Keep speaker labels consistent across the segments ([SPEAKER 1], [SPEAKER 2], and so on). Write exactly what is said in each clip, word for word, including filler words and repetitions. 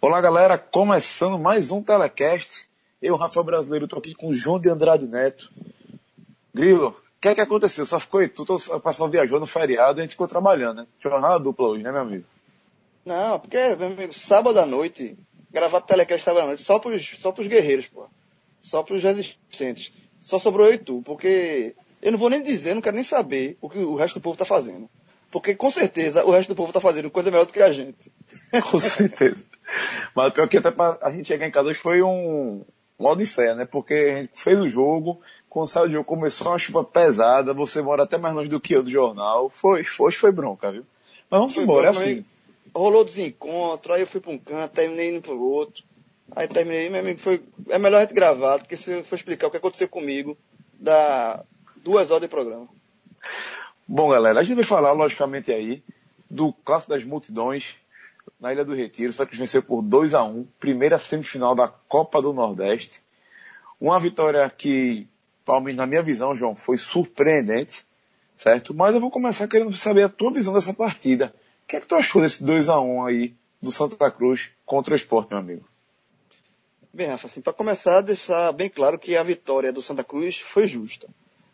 [SPEAKER 1] Olá, galera, começando mais um Telecast. Eu, Rafael Brasileiro, estou aqui com o João de Andrade Neto. Grilo, o que é que aconteceu? Só ficou aí, tu o pessoal viajou no feriado e a gente ficou trabalhando, né? Jornada dupla hoje, né, meu amigo?
[SPEAKER 2] Não, porque, meu amigo, sábado à noite, gravar Telecast sábado à noite, só pros, só pros guerreiros, pô. Só pros resistentes. Só sobrou eu e tu, porque eu não vou nem dizer, não quero nem saber o que o resto do povo tá fazendo. Porque, com certeza, o resto do povo tá fazendo coisa melhor do que a gente.
[SPEAKER 1] Com certeza. Mas pior que até pra a gente chegar em casa hoje foi um, uma odisseia, né? Porque a gente fez o jogo, quando saiu o jogo começou uma chuva pesada, você mora até mais longe do que eu do jornal. Foi, hoje foi bronca, viu? Mas vamos
[SPEAKER 2] Foi
[SPEAKER 1] embora, é
[SPEAKER 2] bom,
[SPEAKER 1] assim.
[SPEAKER 2] Rolou desencontro, aí eu fui pra um canto, terminei indo pro outro. Aí terminei, meu amigo, foi, é melhor a gente gravar, porque se eu for explicar o que aconteceu comigo, dá duas horas de programa.
[SPEAKER 1] Bom, galera, a gente vai falar, logicamente, aí do Clássico das Multidões na Ilha do Retiro. Santa Cruz venceu por dois a um, primeira semifinal da Copa do Nordeste. Uma vitória que, pelo menos na minha visão, João, foi surpreendente, certo? Mas eu vou começar querendo saber a tua visão dessa partida. O que é que tu achou desse dois a um aí do Santa Cruz contra o Sport, meu amigo?
[SPEAKER 2] Bem, Rafa, assim, para começar, deixar bem claro que a vitória do Santa Cruz foi justa.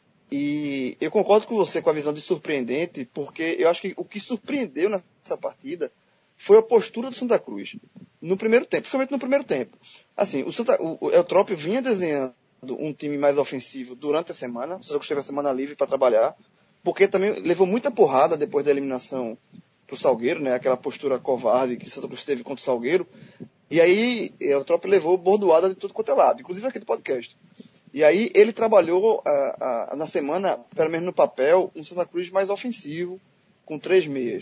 [SPEAKER 2] E eu concordo com você com a visão de surpreendente, porque eu acho que o que surpreendeu nessa partida foi a postura do Santa Cruz. No primeiro tempo, principalmente no primeiro tempo. Assim, o, Santa, o, o Eutrópio vinha desenhando um time mais ofensivo durante a semana. O Santa Cruz teve a semana livre para trabalhar, porque também levou muita porrada depois da eliminação pro Salgueiro, né? Aquela postura covarde que o Santa Cruz teve contra o Salgueiro. E aí, o Eutrópio levou bordoada de tudo quanto é lado, inclusive aqui do podcast. E aí ele trabalhou a, a, na semana, pelo menos no papel, um Santa Cruz mais ofensivo, com três meias.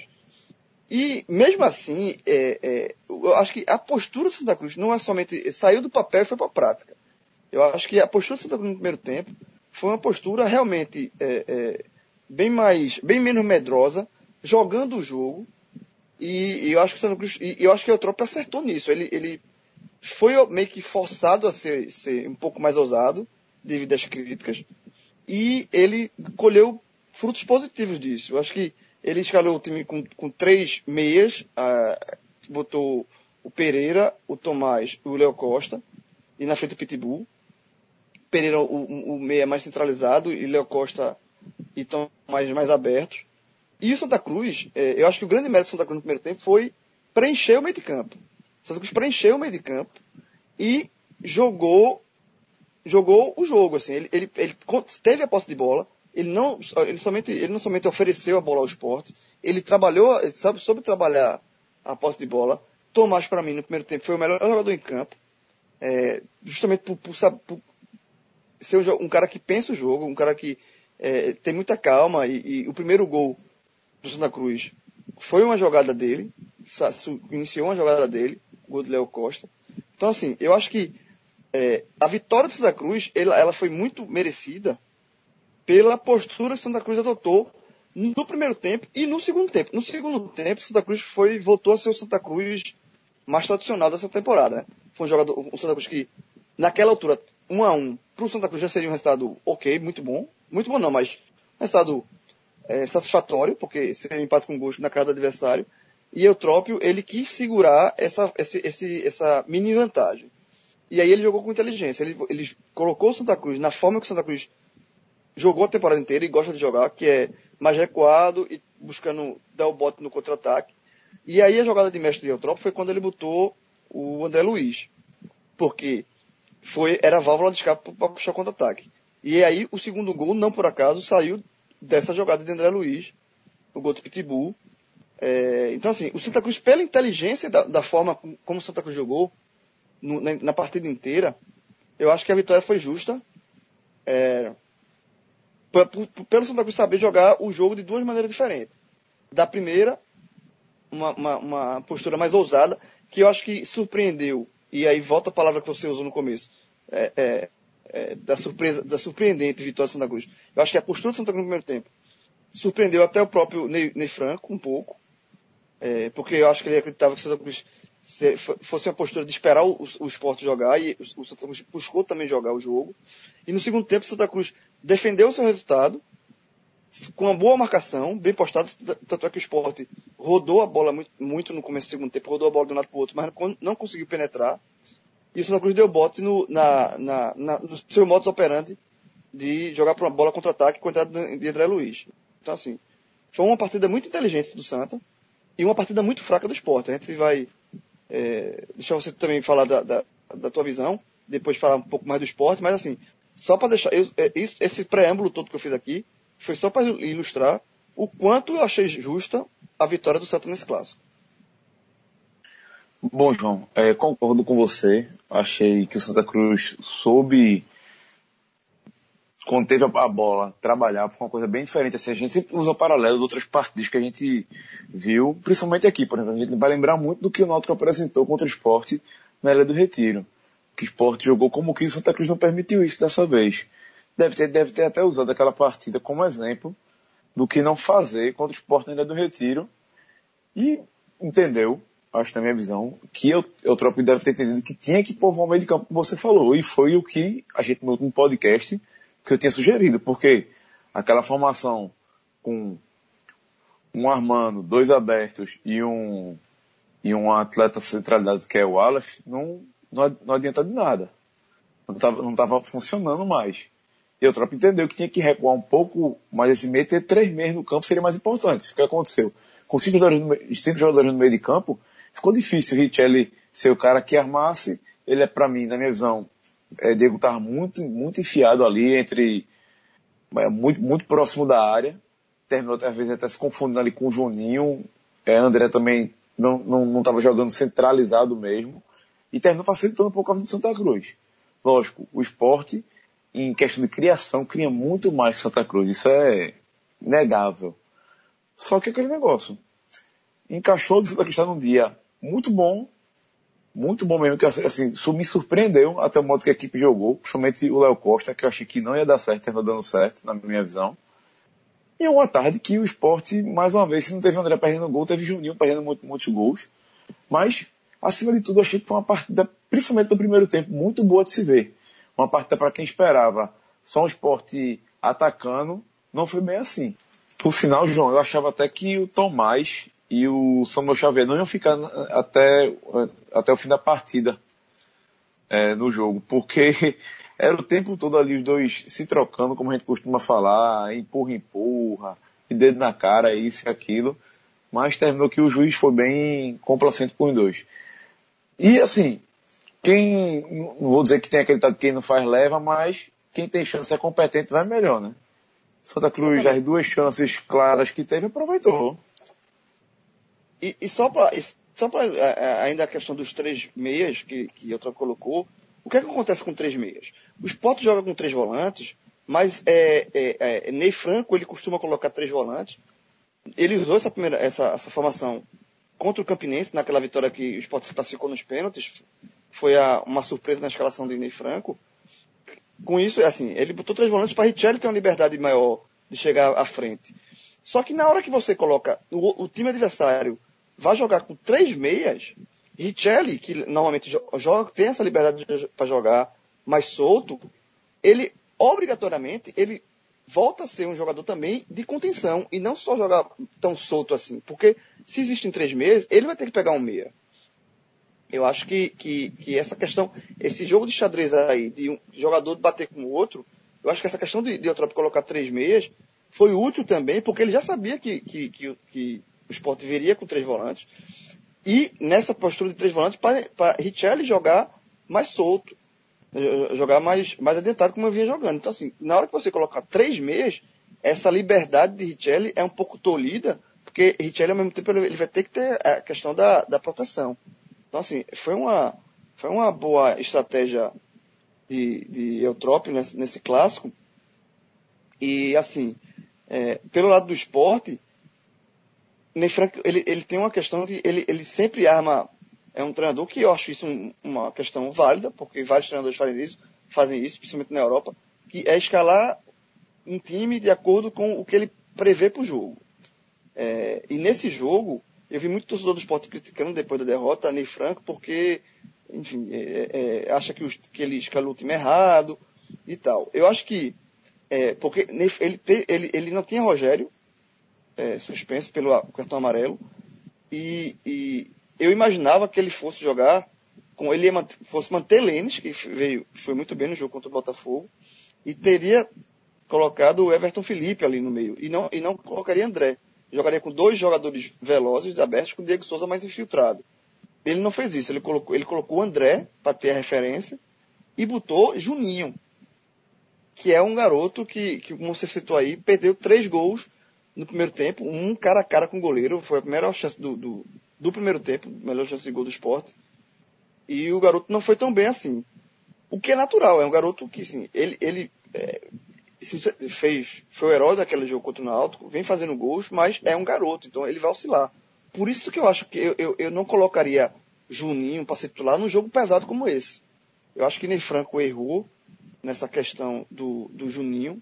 [SPEAKER 2] E mesmo assim, é, é, eu acho que a postura do Santa Cruz não é somente, saiu do papel e foi para a prática. Eu acho que a postura do Santa Cruz no primeiro tempo foi uma postura realmente é, é, bem mais, bem menos medrosa, jogando o jogo. E, e eu acho que o Santa Cruz, e eu acho que o Eutrópio acertou nisso. Ele, ele foi meio que forçado a ser, ser um pouco mais ousado, devido às críticas, e ele colheu frutos positivos disso. Eu acho que ele escalou o time com, com três meias, uh, botou o Pereira, o Tomás e o Léo Costa, e na frente o Pitbull. Pereira o, o meia mais centralizado, e Léo Costa e Tomás mais abertos. E o Santa Cruz, eh, eu acho que o grande mérito do Santa Cruz no primeiro tempo foi preencher o meio de campo. O Santa Cruz preencheu o meio de campo e jogou jogou o jogo, assim, ele, ele, ele teve a posse de bola, ele não, ele, somente, ele não somente ofereceu a bola ao Sport, ele trabalhou, ele sabe, soube trabalhar a posse de bola. Tomás, para mim, no primeiro tempo, foi o melhor jogador em campo, é, justamente por, por, sabe, por ser um, um cara que pensa o jogo, um cara que é, tem muita calma, e, e o primeiro gol do Santa Cruz foi uma jogada dele, iniciou uma jogada dele, o gol do Léo Costa. Então, assim, eu acho que É, a vitória do Santa Cruz, ela, ela foi muito merecida pela postura que o Santa Cruz adotou no primeiro tempo e no segundo tempo. No segundo tempo, o Santa Cruz foi, voltou a ser o Santa Cruz mais tradicional dessa temporada, né? Foi um jogador, um Santa Cruz que, naquela altura, um a um, para o Santa Cruz já seria um resultado ok, muito bom. Muito bom não, mas um resultado é, satisfatório, porque seria um empate com gosto na cara do adversário. E Eutrópio, ele quis segurar essa, esse, esse, essa mini vantagem. E aí ele jogou com inteligência. Ele, ele colocou o Santa Cruz na forma que o Santa Cruz jogou a temporada inteira e gosta de jogar, que é mais recuado e buscando dar o bote no contra-ataque. E aí a jogada de mestre de Eutrópio foi quando ele botou o André Luiz. Porque foi, era a válvula de escape para puxar o contra-ataque. E aí o segundo gol, não por acaso, saiu dessa jogada de André Luiz, o gol do Pitbull. É, então assim, o Santa Cruz, pela inteligência da, da forma como o Santa Cruz jogou, No, na, na partida inteira, eu acho que a vitória foi justa. É, p- p- pelo Santa Cruz saber jogar o jogo de duas maneiras diferentes. Da primeira, uma, uma, uma postura mais ousada, que eu acho que surpreendeu, e aí volta a palavra que você usou no começo, é, é, é, da, surpresa, da surpreendente vitória do Santa Cruz. Eu acho que a postura do Santa Cruz no primeiro tempo surpreendeu até o próprio Ney, Ney Franco, um pouco, é, porque eu acho que ele acreditava que o Santa Cruz se fosse uma postura de esperar o, o Sport jogar, e o, o Santa Cruz buscou também jogar o jogo. E no segundo tempo, o Santa Cruz defendeu o seu resultado, com uma boa marcação, bem postado, tanto é que o Sport rodou a bola muito, muito no começo do segundo tempo, rodou a bola de um lado para o outro, mas não conseguiu penetrar. E o Santa Cruz deu bote no, na, na, na, no seu modus operandi de jogar para uma bola contra-ataque com a entrada de André Luiz. Então, assim, foi uma partida muito inteligente do Santa e uma partida muito fraca do Sport. A gente vai é, deixar você também falar da, da, da tua visão, depois falar um pouco mais do Sport, mas assim, só para deixar, eu, esse, esse preâmbulo todo que eu fiz aqui foi só para ilustrar o quanto eu achei justa a vitória do Santa nesse clássico.
[SPEAKER 1] Bom, João, é, concordo com você. Achei que o Santa Cruz soube, quando teve a bola, trabalhar por uma coisa bem diferente. Assim, a gente sempre usa paralelos outras partidas que a gente viu, principalmente aqui, por exemplo. A gente vai lembrar muito do que o Náutico apresentou contra o Sport na Ilha do Retiro. Que o Sport jogou como que o Santa Cruz não permitiu isso dessa vez. Deve ter, deve ter até usado aquela partida como exemplo do que não fazer contra o Sport na Ilha do Retiro. E entendeu, acho na minha visão, que eu, eu Eutrópio deve ter entendido que tinha que povoar o meio de campo, como você falou. E foi o que a gente, no último podcast, que eu tinha sugerido. Porque aquela formação com um Armando, dois abertos e um, e um atleta centralidade que é o Aleph, não, não, não adianta de nada. Não estava não tava funcionando mais. E o Eutrópio entendeu que tinha que recuar um pouco, mas esse meio ter três meias no campo seria mais importante. O que aconteceu? Com cinco jogadores no, cinco jogadores no meio de campo, ficou difícil o Richelli ser o cara que armasse. Ele é, para mim, na minha visão, é, Diego estava muito, muito enfiado ali, entre é, muito, muito próximo da área. Terminou, às vezes, até se confundindo ali com o Juninho. É, André também não estava não, não jogando centralizado mesmo. E terminou facilitando um pouco a vida do Santa Cruz. Lógico, o Sport, em questão de criação, cria muito mais que Santa Cruz. Isso é inegável. Só que aquele negócio encaixou de Santa Cruz num dia muito bom, muito bom mesmo, que assim, isso me surpreendeu até o modo que a equipe jogou, principalmente o Léo Costa, que eu achei que não ia dar certo, terminou dando certo, na minha visão. E uma tarde que o Sport, mais uma vez, se não teve André perdendo gol, teve Juninho perdendo muito, muitos gols. Mas, acima de tudo, eu achei que foi uma partida, principalmente no primeiro tempo, muito boa de se ver. Uma partida para quem esperava só um Sport atacando, não foi bem assim. Por sinal, João, eu achava até que o Tomás e o Samuel Xavier não iam ficar até, até o fim da partida é, no jogo, porque era o tempo todo ali os dois se trocando, como a gente costuma falar, empurra, empurra, e dedo na cara, isso e aquilo, mas terminou que o juiz foi bem complacente com os dois. E assim, quem, não vou dizer que tem aquele ditado, quem não faz leva, mas quem tem chance é competente vai melhor, né? Santa Cruz, já as duas chances claras que teve, aproveitou.
[SPEAKER 2] E, e só para só para ainda a questão dos três meias que, que outra colocou, o que é que acontece com três meias? O Sport joga com três volantes, mas é, é, é, Ney Franco ele costuma colocar três volantes. Ele usou essa, primeira, essa, essa formação contra o Campinense, naquela vitória que o Sport se classificou nos pênaltis. Foi a, uma surpresa na escalação de Ney Franco. Com isso, assim, ele botou três volantes para Richelli ter uma liberdade maior de chegar à frente. Só que na hora que você coloca o, o time adversário vai jogar com três meias, Richelli, que normalmente joga, tem essa liberdade para jogar mais solto, ele obrigatoriamente ele volta a ser um jogador também de contenção e não só jogar tão solto assim. Porque se existem três meias, ele vai ter que pegar um meia. Eu acho que, que, que essa questão, esse jogo de xadrez aí, de um jogador bater com o outro, eu acho que essa questão de, de Eutrópio colocar três meias foi útil também, porque ele já sabia que, que, que, que o Sport viria com três volantes. E nessa postura de três volantes, para Richelli jogar mais solto, jogar mais, mais adiantado como eu vinha jogando. Então, assim, na hora que você colocar três meias, essa liberdade de Richelli é um pouco tolhida, porque Richelli, ao mesmo tempo, ele vai ter que ter a questão da, da proteção. Então, assim, foi uma, foi uma boa estratégia de, de Eutrópio nesse, nesse clássico. E, assim, é, pelo lado do esporte, Ney Franco, ele, ele tem uma questão de... Ele, ele sempre arma... É um treinador que eu acho isso um, uma questão válida, porque vários treinadores fazem isso, fazem isso, principalmente na Europa, que é escalar um time de acordo com o que ele prevê para o jogo. É, e nesse jogo... Eu vi muito torcedor do Sport criticando depois da derrota a Ney Franco, porque, enfim, é, é, acha que, os, que ele escalou o time errado e tal. Eu acho que É, porque ele, te, ele, ele não tinha Rogério é, suspenso pelo cartão amarelo. E, e eu imaginava que ele fosse jogar, com ele ia, fosse manter Lênis, que veio, foi muito bem no jogo contra o Botafogo, e teria colocado o Everton Felipe ali no meio. E não, e não colocaria André. Jogaria com dois jogadores velozes, abertos, com o Diego Souza mais infiltrado. Ele não fez isso. Ele colocou, ele colocou o André, para ter a referência, e botou Juninho, que é um garoto que, que, como você citou aí, perdeu três gols no primeiro tempo, um cara a cara com o goleiro. Foi a primeira chance do, do, do primeiro tempo, melhor chance de gol do Sport. E o garoto não foi tão bem assim. O que é natural, é um garoto que, assim, ele... ele é, fez, foi o herói daquele jogo contra o Náutico, vem fazendo gols, mas é um garoto, então ele vai oscilar. Por isso que eu acho que eu, eu, eu não colocaria Juninho para ser titular num jogo pesado como esse. Eu acho que Ney Franco errou nessa questão do, do Juninho,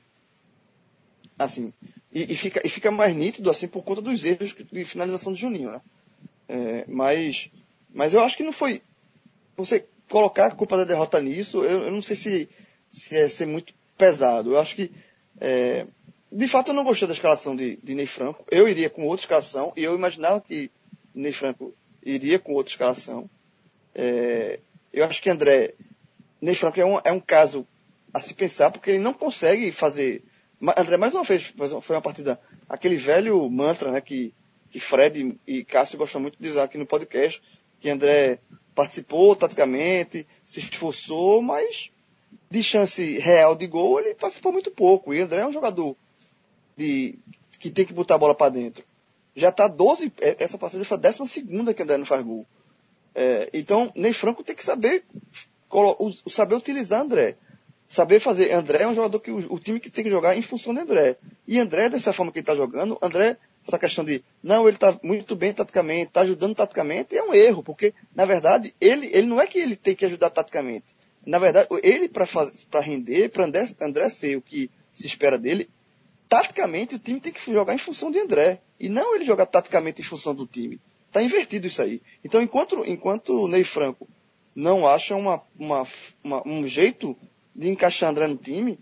[SPEAKER 2] assim, e, e, fica, e fica mais nítido assim por conta dos erros de finalização do Juninho, né? É, mas, mas eu acho que não foi, você colocar a culpa da derrota nisso, eu, eu não sei se, se é ser muito pesado. Eu acho que, é, de fato, eu não gostei da escalação de, de Ney Franco. Eu iria com outra escalação, e eu imaginava que Ney Franco iria com outra escalação. É, eu acho que André, Ney Franco é um, é um caso a se pensar, porque ele não consegue fazer... André, mais uma vez, foi uma partida, aquele velho mantra, né, que, que Fred e Cássio gostam muito de usar aqui no podcast, que André participou taticamente, se esforçou, mas de chance real de gol, ele participou muito pouco. E André é um jogador de, que tem que botar a bola para dentro. Já está doze, essa partida foi a décima segunda que André não faz gol. É, então, Ney Franco tem que saber, saber utilizar André. Saber fazer. André é um jogador que o, o time que tem que jogar em função de André. E André, dessa forma que ele está jogando, André, essa questão de, não, ele está muito bem taticamente, está ajudando taticamente, é um erro, porque, na verdade, ele, ele não é que ele tem que ajudar taticamente. Na verdade, ele, para render, para André, André ser o que se espera dele, taticamente o time tem que jogar em função de André. E não ele jogar taticamente em função do time. Está invertido isso aí. Então, enquanto, enquanto o Ney Franco não acha uma, uma, uma, um jeito de encaixar André no time,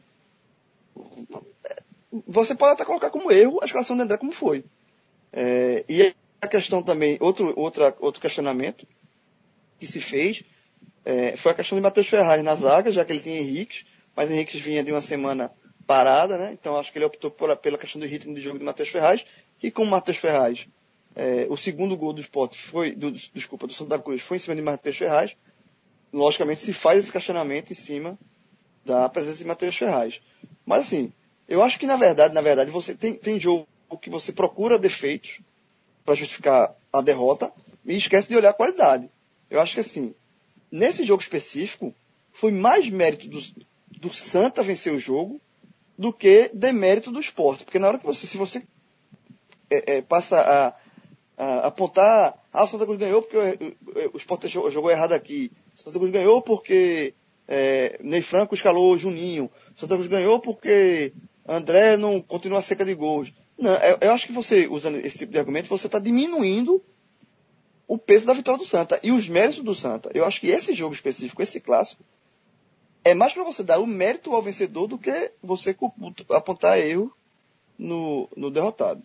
[SPEAKER 2] você pode até colocar como erro a escalação de André como foi. É, e a questão também, outro, outra, outro questionamento que se fez, É, foi a questão de Matheus Ferraz na zaga, já que ele tinha Henrique, mas Henrique vinha de uma semana parada, né? Então acho que ele optou por, pela questão do ritmo de jogo de Matheus Ferraz, e com o Matheus Ferraz, é, o segundo gol do Sport foi, do, desculpa, do Santa Cruz foi em cima de Matheus Ferraz, logicamente se faz esse questionamento em cima da presença de Matheus Ferraz. Mas assim, eu acho que na verdade, na verdade, você tem, tem jogo que você procura defeitos para justificar a derrota e esquece de olhar a qualidade. Eu acho que assim, nesse jogo específico, foi mais mérito do, do Santa vencer o jogo do que demérito do Sport. Porque na hora que você, se você é, é, passa a, a apontar, ah, o Santa Cruz ganhou porque o, o, o Sport jogou, jogou errado aqui. O Santa Cruz ganhou porque é, Ney Franco escalou Juninho. O Santa Cruz ganhou porque André não continua seca de gols. Não, eu, eu acho que você, usando esse tipo de argumento, você está diminuindo o peso da vitória do Santa e os méritos do Santa. Eu acho que esse jogo específico, esse clássico, é mais para você dar o mérito ao vencedor do que você apontar erro no, no derrotado.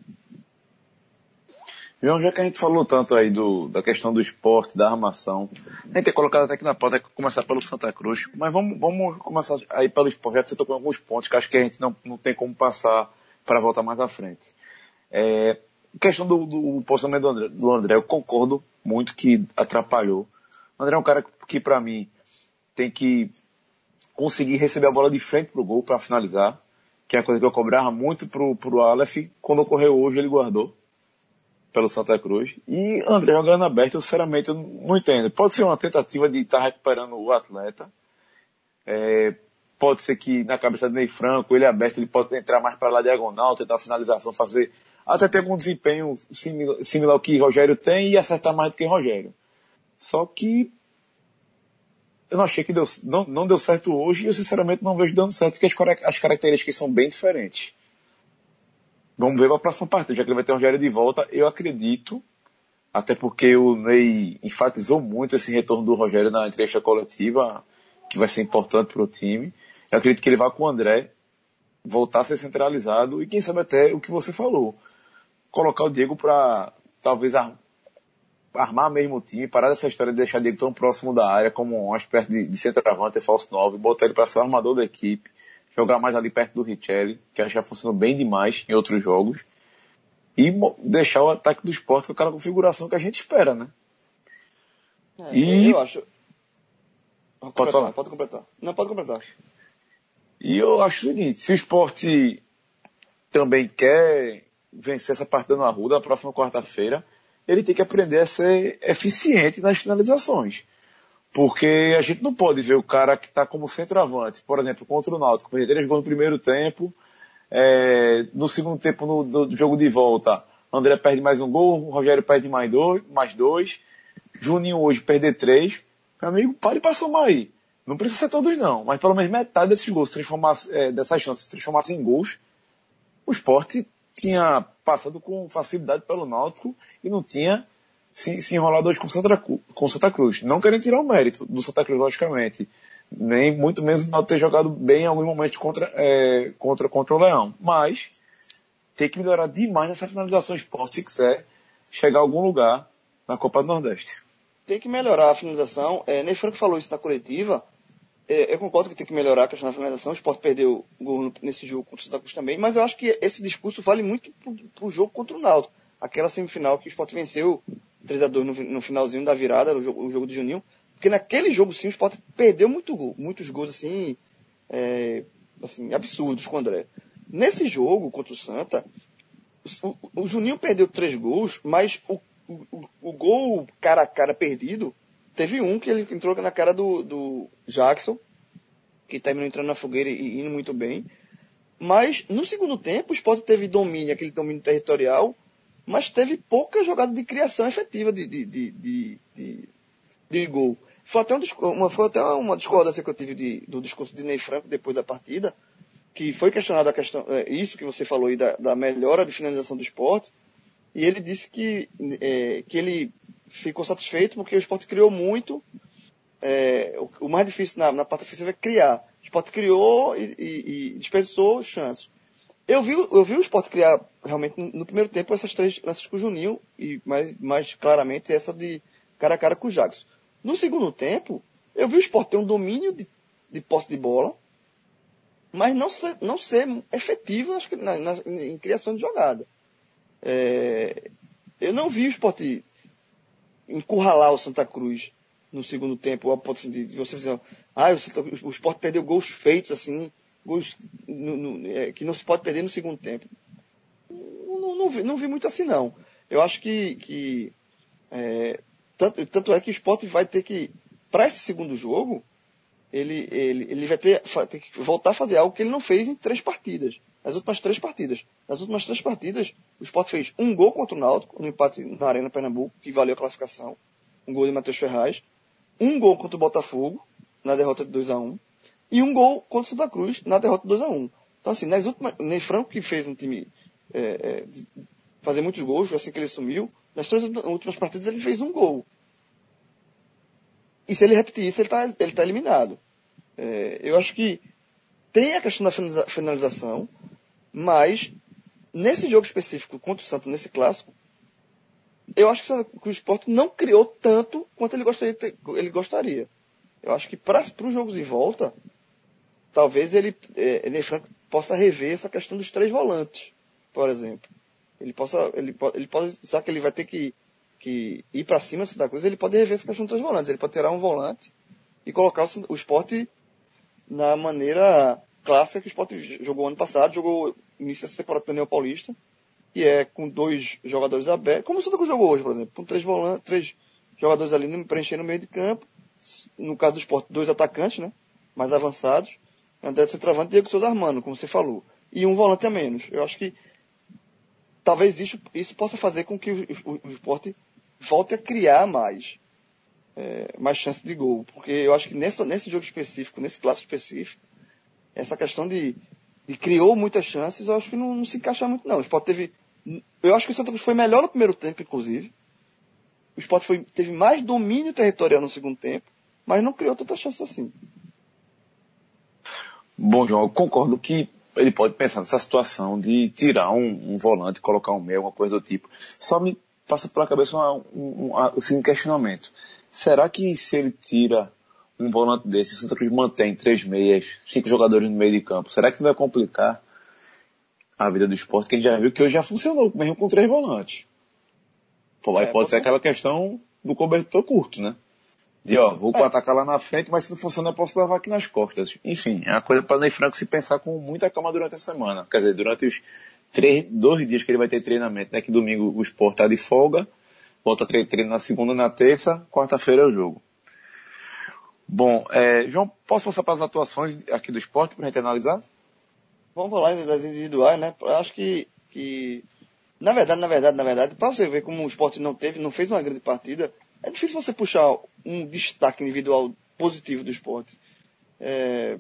[SPEAKER 1] João, já que a gente falou tanto aí do, da questão do esporte, da armação, a gente tem colocado até aqui na pauta, começar pelo Santa Cruz, mas vamos, vamos começar aí pelo esporte, já que você tocou em alguns pontos que acho que a gente não, não tem como passar para voltar mais à frente. É, questão do, do posicionamento do André, do André, eu concordo muito que atrapalhou. O André é um cara que, que para mim, tem que conseguir receber a bola de frente pro gol para finalizar, que é a coisa que eu cobrava muito pro, pro Aleph. Quando ocorreu hoje, ele guardou pelo Santa Cruz. E André jogando aberto, eu sinceramente eu não entendo. Pode ser uma tentativa de estar tá recuperando o atleta. É, pode ser que na cabeça de Ney Franco, ele aberto, ele pode entrar mais para lá diagonal, tentar a finalização, fazer até ter algum desempenho similar, similar ao que Rogério tem e acertar mais do que Rogério. Só que eu não achei que deu, não, não deu certo hoje e eu sinceramente não vejo dando certo, porque as, as características são bem diferentes. Vamos ver para a próxima partida, já que ele vai ter o Rogério de volta. Eu acredito, até porque o Ney enfatizou muito esse retorno do Rogério na entrevista coletiva, que vai ser importante para o time. Eu acredito que ele vai com o André, voltar a ser centralizado e quem sabe até o que você falou, colocar o Diego para talvez ar, armar mesmo o time, parar dessa história de deixar o Diego tão próximo da área como uma espécie de, de centroavante, falso nove, botar ele para ser o armador da equipe, jogar mais ali perto do Richelli, que acho que já funcionou bem demais em outros jogos, e deixar o ataque do Sport com aquela configuração que a gente espera, né?
[SPEAKER 2] É, e eu acho... Pode completar,
[SPEAKER 1] falar?
[SPEAKER 2] pode completar. Não, pode completar.
[SPEAKER 1] E eu acho o seguinte, se o Sport também quer vencer essa partida no Arruda na próxima quarta-feira, ele tem que aprender a ser eficiente nas finalizações. Porque a gente não pode ver o cara que está como centroavante, por exemplo, contra o Náutico, perdeu três gols no primeiro tempo, é, no segundo tempo no, do jogo de volta, André perde mais um gol, o Rogério perde mais dois, mais dois, Juninho hoje perder três. Meu amigo, pare para somar aí. Não precisa ser todos não, mas pelo menos metade desses gols, transformasse, é, dessas chances se transformassem em gols, o Sport tinha passado com facilidade pelo Náutico e não tinha se, se enrolado hoje com Santa, com Santa Cruz. Não querem tirar o mérito do Santa Cruz, logicamente. Nem muito menos o Náutico ter jogado bem em algum momento contra, é, contra, contra o Leão. Mas tem que melhorar demais nessa finalização Sport se quiser chegar a algum lugar na Copa do Nordeste.
[SPEAKER 2] Tem que melhorar a finalização. É, Ney Franco falou isso na coletiva. É, eu concordo que tem que melhorar a questão da finalização. O Sport perdeu o gol nesse jogo contra o Santa Cruz também, mas eu acho que esse discurso vale muito para o jogo contra o Náutico. Aquela semifinal que o Sport venceu três a dois no, no finalzinho da virada, o jogo, o jogo de Juninho. Porque naquele jogo, sim, o Sport perdeu muito gol. Muitos gols, assim, é, assim absurdos com o André. Nesse jogo contra o Santa, o, o Juninho perdeu três gols, mas o, o, o gol cara a cara perdido, teve um que ele entrou na cara do, do Jackson, que terminou entrando na fogueira e indo muito bem. Mas no segundo tempo, o Sport teve domínio, aquele domínio territorial, mas teve pouca jogada de criação efetiva de, de, de, de, de, de gol. Foi até, um, uma, foi até uma discordância que eu tive de, do discurso de Ney Franco depois da partida, que foi questionado a questão, é, isso que você falou aí da, da melhora de finalização do Sport, e ele disse que, é, que ele ficou satisfeito porque o Sport criou muito. É, o, o mais difícil na, na parte ofensiva é criar. O Sport criou e, e, e desperdiçou chance. Eu vi, eu vi o Sport criar realmente no, no primeiro tempo essas três lances com o Juninho e mais, mais claramente essa de cara a cara com o Jackson. No segundo tempo, eu vi o Sport ter um domínio de, de posse de bola, mas não ser, não ser efetivo acho que, na, na, em criação de jogada. É, eu não vi o Sport encurralar o Santa Cruz no segundo tempo, a ponto de, de você dizer, ah, o, o Sport perdeu gols feitos, assim, gols no, no, é, que não se pode perder no segundo tempo. Não, não, não, vi, não vi muito assim, não. Eu acho que, que é, tanto, tanto é que o Sport vai ter que, para esse segundo jogo, ele, ele, ele vai ter, ter que voltar a fazer algo que ele não fez em três partidas. Nas últimas três partidas. Nas últimas três partidas, o Sport fez um gol contra o Náutico, no empate na Arena Pernambuco, que valeu a classificação. Um gol de Matheus Ferraz. Um gol contra o Botafogo, na derrota de dois a um. E um gol contra o Santa Cruz, na derrota de dois a um. Então, assim, nas últimas, Ney Franco, que fez um time é, é, fazer muitos gols, assim que ele sumiu, nas três últimas partidas ele fez um gol. E se ele repetir isso, ele está ele tá eliminado. É, eu acho que tem a questão da finalização, mas nesse jogo específico contra o Santos, nesse clássico, eu acho que o Sport não criou tanto quanto ele gostaria. De ter, ele gostaria. Eu acho que para os jogos de volta, talvez ele, é, Ney Franco possa rever essa questão dos três volantes, por exemplo. Ele possa, ele, ele pode, já que ele vai ter que, que ir para cima da Santa Cruz, ele pode rever essa questão dos três volantes. Ele pode tirar um volante e colocar o, o Sport na maneira clássica que o Sport jogou ano passado, jogou início dessa temporada do Daniel Paulista, que é com dois jogadores abertos, como o Santa Cruz jogou hoje, por exemplo, com três volantes, três jogadores ali preenchendo o meio de campo, no caso do Sport, dois atacantes, né, mais avançados, André de centroavante e Diego Souza Armando, como você falou, e um volante a menos. Eu acho que talvez isso, isso possa fazer com que o, o, o Sport volte a criar mais, é, mais chances de gol, porque eu acho que nessa, nesse jogo específico, nesse clássico específico, essa questão de, de criou muitas chances, eu acho que não, não se encaixa muito, não. O Sport teve. Eu acho que o Santa Cruz foi melhor no primeiro tempo, inclusive. O Sport foi, teve mais domínio territorial no segundo tempo, mas não criou tantas chances assim.
[SPEAKER 1] Bom, João, eu concordo que ele pode pensar nessa situação de tirar um, um volante, colocar um meia, alguma coisa do tipo. Só me passa pela cabeça uma, um, um, o seguinte questionamento. Será que se ele tira um volante desse, o Santa Cruz mantém três meias, cinco jogadores no meio de campo, será que vai complicar a vida do Sport? Que a gente já viu que hoje já funcionou, mesmo com três volantes. Pô, aí é, pode ser aquela questão do cobertor curto, né? De, ó, vou é. atacar lá na frente, mas se não funcionar, eu posso levar aqui nas costas. Enfim, é uma coisa para o Ney Franco se pensar com muita calma durante a semana. Quer dizer, durante os três, dois dias que ele vai ter treinamento, né? Que domingo o Sport tá de folga, volta a treino na segunda e na terça, quarta-feira é o jogo. Bom, é, João, posso passar para as atuações aqui do Sport para a gente analisar?
[SPEAKER 2] Vamos falar das individuais, né? Eu acho que, que, na verdade, na verdade, na verdade, para você ver como o Sport não teve, não fez uma grande partida, é difícil você puxar um destaque individual positivo do Sport. É,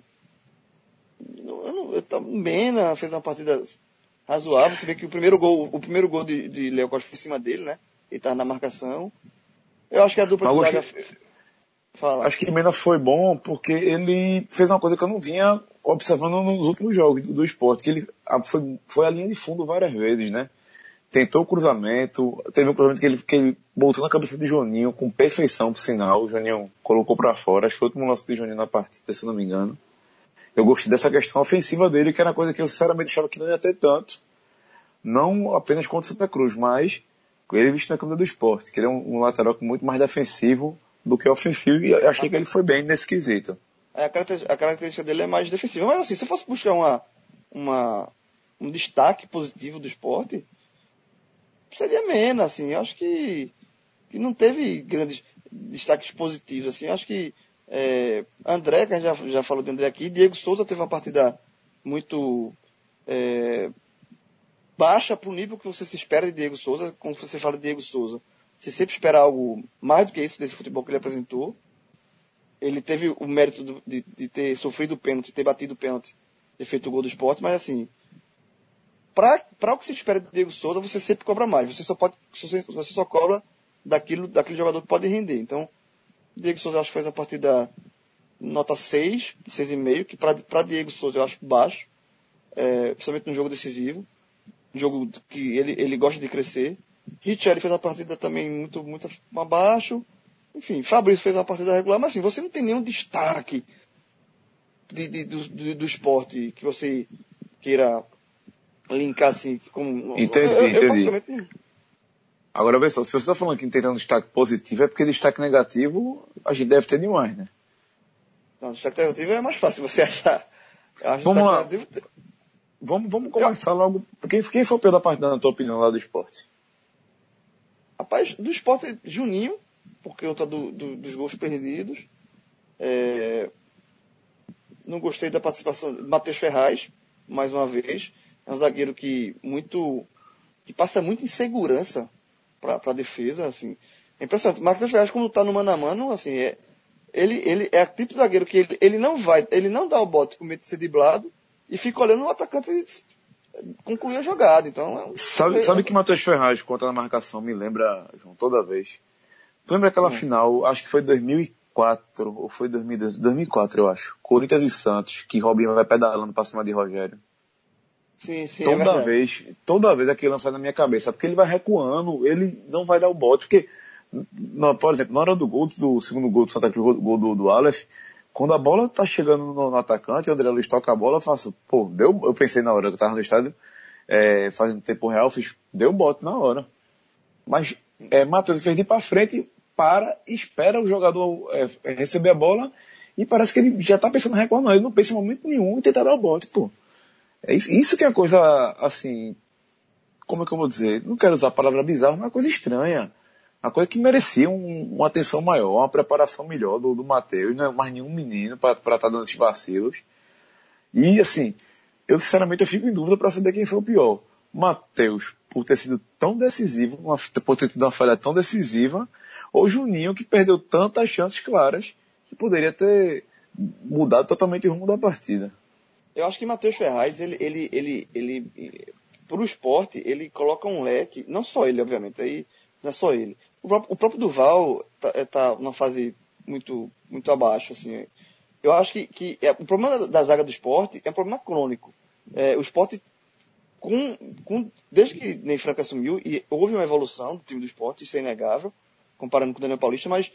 [SPEAKER 2] eu não, eu, Mena fez uma partida razoável. Você vê que o primeiro gol, o primeiro gol de, de Léo Costa foi em cima dele, né? Ele estava na marcação. Eu acho que a dupla de zaga...
[SPEAKER 1] Fala. Acho que Mena foi bom porque ele fez uma coisa que eu não vinha observando nos últimos jogos do, do Sport, que ele foi, foi a linha de fundo várias vezes, né? Tentou o cruzamento, teve um cruzamento que ele, que ele botou na cabeça de Joninho com perfeição, por sinal. O Joninho colocou para fora, acho que foi o último lance de Joninho na partida, se eu não me engano. Eu gostei dessa questão ofensiva dele, que era uma coisa que eu sinceramente achava que não ia ter tanto. Não apenas contra o Santa Cruz, mas ele visto na câmera do Sport, que ele é um, um lateral muito mais defensivo do que ofensivo, e eu achei que ele foi bem nesse quesito.
[SPEAKER 2] É, a, característica, a característica dele é mais defensiva. Mas assim, se eu fosse buscar uma, uma, um destaque positivo do Sport, seria Mena, assim. Eu acho que, que não teve grandes destaques positivos, assim. Eu acho que é, André, que a gente já, já falou de André aqui, Diego Souza teve uma partida muito é, baixa para o nível que você se espera de Diego Souza. Quando você fala de Diego Souza, você sempre espera algo mais do que isso desse futebol que ele apresentou. Ele teve o mérito do, de, de ter sofrido o pênalti, ter batido o pênalti, ter feito o gol do Sport, mas assim, para o que se espera de Diego Souza, você sempre cobra mais. Você só, pode, você, você só cobra daquilo, daquele jogador que pode render. Então, Diego Souza eu acho que fez uma partida nota seis, seis vírgula cinco, que para Diego Souza eu acho baixo, é, principalmente no jogo decisivo, um jogo que ele, ele gosta de crescer. Richelli fez uma partida também muito, muito abaixo. Enfim, Fabrício fez uma partida regular, mas assim, você não tem nenhum destaque de, de, do, do, do esporte que você queira linkar assim como.
[SPEAKER 1] Entendi,
[SPEAKER 2] eu, eu,
[SPEAKER 1] entendi. Eu, Agora, vê só, se você está falando que não tem tanto destaque positivo, é porque destaque negativo a gente deve ter demais, né?
[SPEAKER 2] Não, destaque negativo é mais fácil você achar.
[SPEAKER 1] Vamos lá. Negativo... Vamos, vamos começar eu... logo. Quem, quem foi o pior da partida, na tua opinião, lá do esporte?
[SPEAKER 2] Rapaz, do esporte, Juninho, por conta do, do, dos gols perdidos. É... Não gostei da participação de Matheus Ferraz, mais uma vez. É um zagueiro que muito que passa muita insegurança para a defesa. Assim. É impressionante. Matheus Ferraz, quando está no mano a mano, assim, é, ele, ele é o tipo de zagueiro que ele, ele não vai, ele não dá o bote com medo de ser driblado e fica olhando o atacante concluir a jogada. Então, é um...
[SPEAKER 1] Sabe, sabe que Matheus Ferraz, contra a marcação, me lembra, João, toda vez. Tu lembra aquela hum. final, acho que foi dois mil e quatro, ou foi dois mil e dois, dois mil e quatro, eu acho. Corinthians e Santos, que Robinho vai pedalando pra cima de Rogério.
[SPEAKER 2] Sim, sim,
[SPEAKER 1] toda
[SPEAKER 2] é
[SPEAKER 1] vez, toda vez aquele lance vai na minha cabeça, porque ele vai recuando, ele não vai dar o bote, porque, no, por exemplo, na hora do gol, do segundo gol do Santa Cruz, gol do, do Aleph, quando a bola tá chegando no, no atacante, o André Luiz toca a bola, eu faço, pô, deu, eu pensei na hora que eu tava no estádio, é, fazendo tempo real, fiz, deu bote na hora. Mas, é, Matheus fez de ir pra frente, para, espera o jogador é, receber a bola, e parece que ele já tá pensando em recuar, não, ele não pensa em momento nenhum em tentar dar o bote, pô. É isso, isso que é coisa, assim, como é que eu vou dizer? Não quero usar a palavra bizarra, mas é uma coisa estranha. Uma coisa que merecia um, uma atenção maior, uma preparação melhor do, do Matheus, não é mais nenhum menino para estar tá dando esses vacilos. E, assim, eu sinceramente eu fico em dúvida para saber quem foi o pior. Matheus, por ter sido tão decisivo, uma, por ter tido uma falha tão decisiva, ou Juninho, que perdeu tantas chances claras que poderia ter mudado totalmente o rumo da partida.
[SPEAKER 2] Eu acho que Matheus Ferraz, ele, ele, ele, ele, ele para o esporte, ele coloca um leque, não só ele, obviamente, aí não é só ele. O próprio, o próprio Duval tá, tá numa fase muito, muito abaixo, assim. Eu acho que, que é, o problema da, da zaga do esporte é um problema crônico. É, o Sport, com, com, desde que Ney Franco assumiu, e houve uma evolução do time do Sport, isso é inegável, comparando com o Daniel Paulista, mas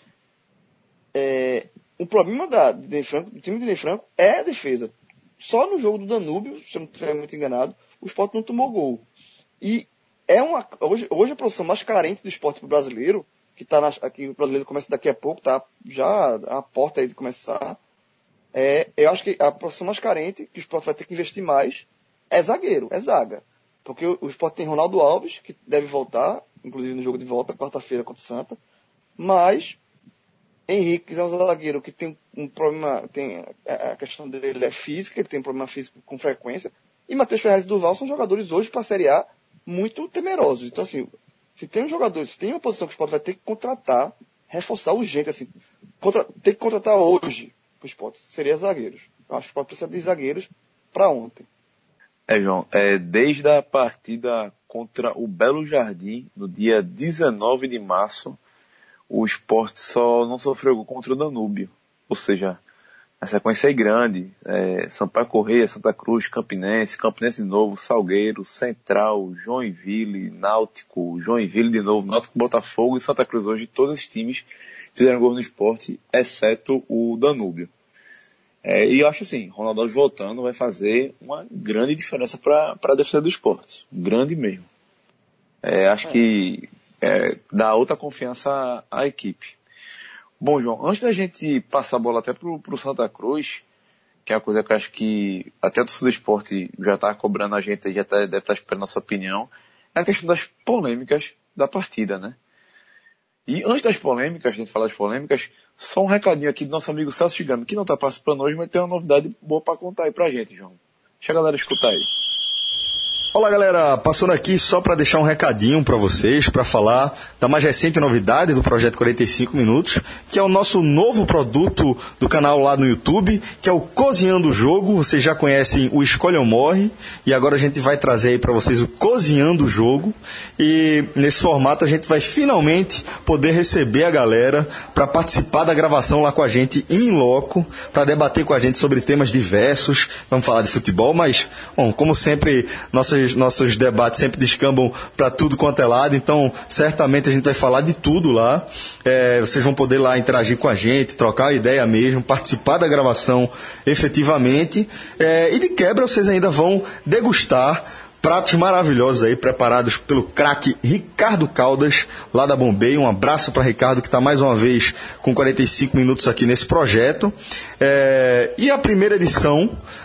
[SPEAKER 2] é, o problema da, de Ney Franco, do time de Ney Franco é a defesa. Só no jogo do Danúbio, se eu não estiver muito enganado, o Sport não tomou gol. E é uma, hoje, hoje a posição mais carente do esporte brasileiro, que está aqui, o brasileiro começa daqui a pouco, tá já a porta aí de começar, é, eu acho que a posição mais carente, que o Sport vai ter que investir mais, é zagueiro, é zaga. Porque o, o Sport tem Ronaldo Alves, que deve voltar, inclusive no jogo de volta, quarta-feira contra o Santa, mas Henrique é um zagueiro que tem um problema, tem, a questão dele é física, ele tem um problema físico com frequência, e Matheus Ferraz e Durval são jogadores hoje para a Série A muito temerosos. Então, assim, se tem um jogador, se tem uma posição que o Sport vai ter que contratar, reforçar urgente, assim, contra, ter que contratar hoje para o Sport, seria zagueiros. Eu acho que o Sport precisa de zagueiros para ontem.
[SPEAKER 1] É, João, é, desde a partida contra o Belo Jardim, no dia dezenove de março, o Sport só não sofreu gol contra o Danúbio. Ou seja, a sequência é grande. É, Sampaio Correia, Santa Cruz, Campinense, Campinense de novo, Salgueiro, Central, Joinville, Náutico, Joinville de novo, Náutico, Botafogo e Santa Cruz. Hoje todos esses times fizeram gol no Sport, exceto o Danúbio. É, e eu acho assim, Ronaldo voltando vai fazer uma grande diferença para a defesa do Sport. Grande mesmo. É, acho é. que é, dá outra confiança à, à equipe. Bom, João, antes da gente passar a bola até pro, pro Santa Cruz, que é uma coisa que eu acho que até o torcedor do Sport já está cobrando a gente, já tá, deve estar tá esperando a nossa opinião, é a questão das polêmicas da partida, né? E antes das polêmicas, a gente falar das polêmicas, só um recadinho aqui do nosso amigo Celso Shigami, que não está participando hoje, mas tem uma novidade boa para contar aí pra gente, João. Deixa a galera escutar aí.
[SPEAKER 3] Olá galera, passando aqui só para deixar um recadinho para vocês, para falar da mais recente novidade do Projeto quarenta e cinco Minutos, que é o nosso novo produto do canal lá no YouTube, que é o Cozinhando o Jogo. Vocês já conhecem o Escolha ou Morre, e agora a gente vai trazer aí para vocês o Cozinhando o Jogo, e nesse formato a gente vai finalmente poder receber a galera para participar da gravação lá com a gente in loco, para debater com a gente sobre temas diversos. Vamos falar de futebol, mas, bom, como sempre, nossas nossos debates sempre descambam para tudo quanto é lado, então certamente a gente vai falar de tudo lá. É, vocês vão poder lá interagir com a gente, trocar uma ideia mesmo, participar da gravação efetivamente, é, e de quebra vocês ainda vão degustar pratos maravilhosos aí, preparados pelo craque Ricardo Caldas, lá da Bombay. Um abraço para Ricardo, que está mais uma vez com quarenta e cinco minutos aqui nesse projeto. É, e a primeira edição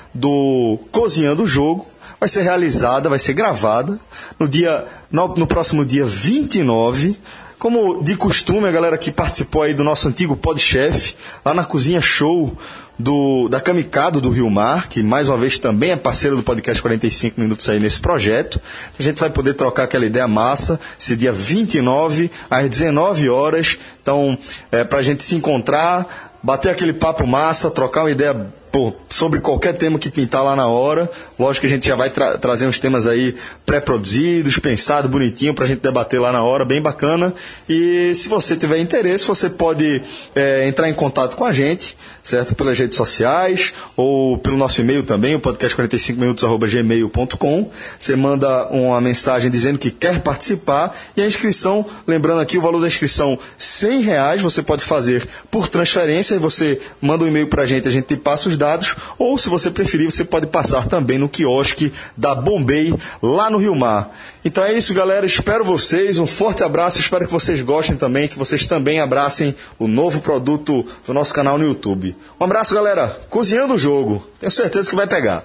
[SPEAKER 3] do Cozinhando o Jogo vai ser realizada, vai ser gravada no, dia, no, no próximo dia vinte e nove, como de costume, a galera que participou aí do nosso antigo Podchef, lá na Cozinha Show do, da Kamikado do Rio Mar, que mais uma vez também é parceiro do podcast quarenta e cinco Minutos aí nesse projeto. A gente vai poder trocar aquela ideia massa, esse dia vinte e nove, às dezenove horas. Então, é, pra gente se encontrar, bater aquele papo massa, trocar uma ideia pô, sobre qualquer tema que pintar lá na hora. Lógico que a gente já vai tra- trazer uns temas aí pré-produzidos, pensado, bonitinho, pra gente debater lá na hora, bem bacana. E se você tiver interesse, você pode é, entrar em contato com a gente, certo? Pelas redes sociais ou pelo nosso e-mail também, o podcast quarenta e cinco minutos arroba gmail ponto com. Você manda uma mensagem dizendo que quer participar, e a inscrição, lembrando aqui, o valor da inscrição cem reais, você pode fazer por transferência, e você manda um e-mail pra gente, a gente te passa os dados, ou se você preferir, você pode passar também no quiosque da Bombay, lá no Rio Mar. Então é isso, galera, espero vocês, um forte abraço, espero que vocês gostem também, que vocês também abracem o novo produto do nosso canal no YouTube. Um abraço, galera, Cozinhando o Jogo, tenho certeza que vai pegar.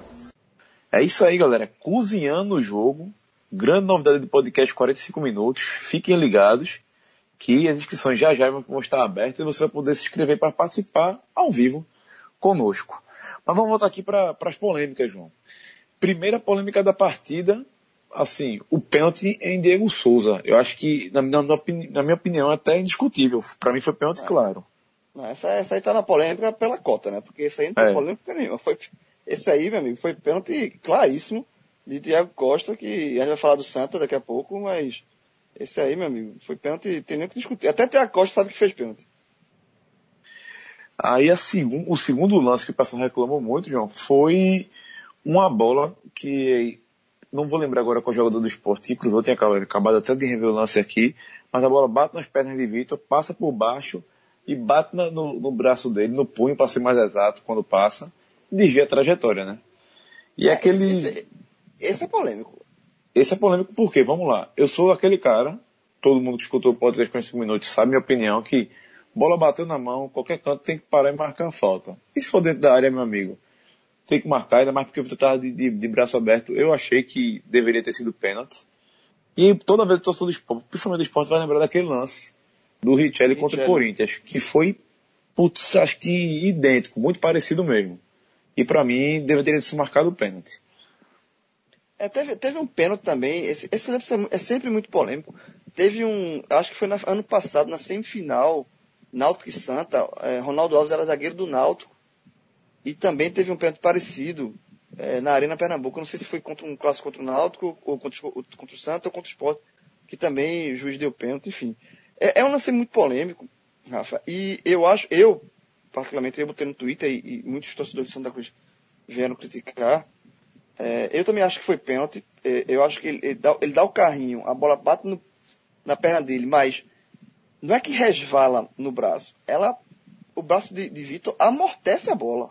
[SPEAKER 1] É isso aí, galera, Cozinhando o Jogo, grande novidade do podcast quarenta e cinco Minutos, fiquem ligados que as inscrições já já vão estar abertas e você vai poder se inscrever para participar ao vivo conosco. Mas vamos voltar aqui para as polêmicas, João. Primeira polêmica da partida, assim, o pênalti em Diego Souza. Eu acho que, na, na, na minha opinião, é até indiscutível. Para mim foi pênalti, é. claro.
[SPEAKER 2] Não, essa, essa aí tá na polêmica pela cota, né? Porque esse aí não tem é. polêmica nenhuma. Foi, esse aí, meu amigo, foi pênalti claríssimo de Thiago Costa, que a gente vai falar do Santa daqui a pouco, mas esse aí, meu amigo, foi pênalti, tem nem o que discutir. Até Thiago Costa sabe que fez pênalti.
[SPEAKER 1] Aí a segun, o segundo lance que o pessoal reclamou muito, João, foi uma bola que não vou lembrar agora qual jogador do Sport que cruzou, tinha acabado até de rever o lance aqui, mas a bola bate nas pernas de Vitor, passa por baixo e bate na, no, no braço dele, no punho, para ser mais exato, quando passa, e desvia a trajetória, né? E é, aquele...
[SPEAKER 2] Esse, esse é polêmico.
[SPEAKER 1] Esse é polêmico porque, vamos lá, eu sou aquele cara, todo mundo que escutou o podcast com cinco minutos sabe minha opinião, que bola bateu na mão, qualquer canto tem que parar e marcar a falta. E se for dentro da área, meu amigo, tem que marcar, ainda mais porque o Vitor estava de, de, de braço aberto. Eu achei que deveria ter sido pênalti. E toda vez que eu torço do Sport, principalmente do Sport, vai lembrar daquele lance do Richelli contra o Corinthians, que foi, putz, acho que idêntico, muito parecido mesmo. E pra mim, deveria ter sido marcado o pênalti.
[SPEAKER 2] É, teve, teve um pênalti também, esse, esse lance é sempre muito polêmico. Teve um, acho que foi no ano passado, na semifinal, Náutico e Santa, é, Ronaldo Alves era zagueiro do Náutico, e também teve um pênalti parecido é, na Arena Pernambuco, não sei se foi contra um clássico contra o Náutico, ou contra, contra o Santa, ou contra o Sport, que também o juiz deu pênalti, enfim. É, é um lance muito polêmico, Rafa, e eu acho, eu, particularmente, eu botei no Twitter, e, e muitos torcedores de Santa Cruz vieram criticar. É, eu também acho que foi pênalti. É, eu acho que ele, ele, dá, ele dá o carrinho, a bola bate no, na perna dele, mas não é que resvala no braço. Ela, o braço de, de Vitor amortece a bola.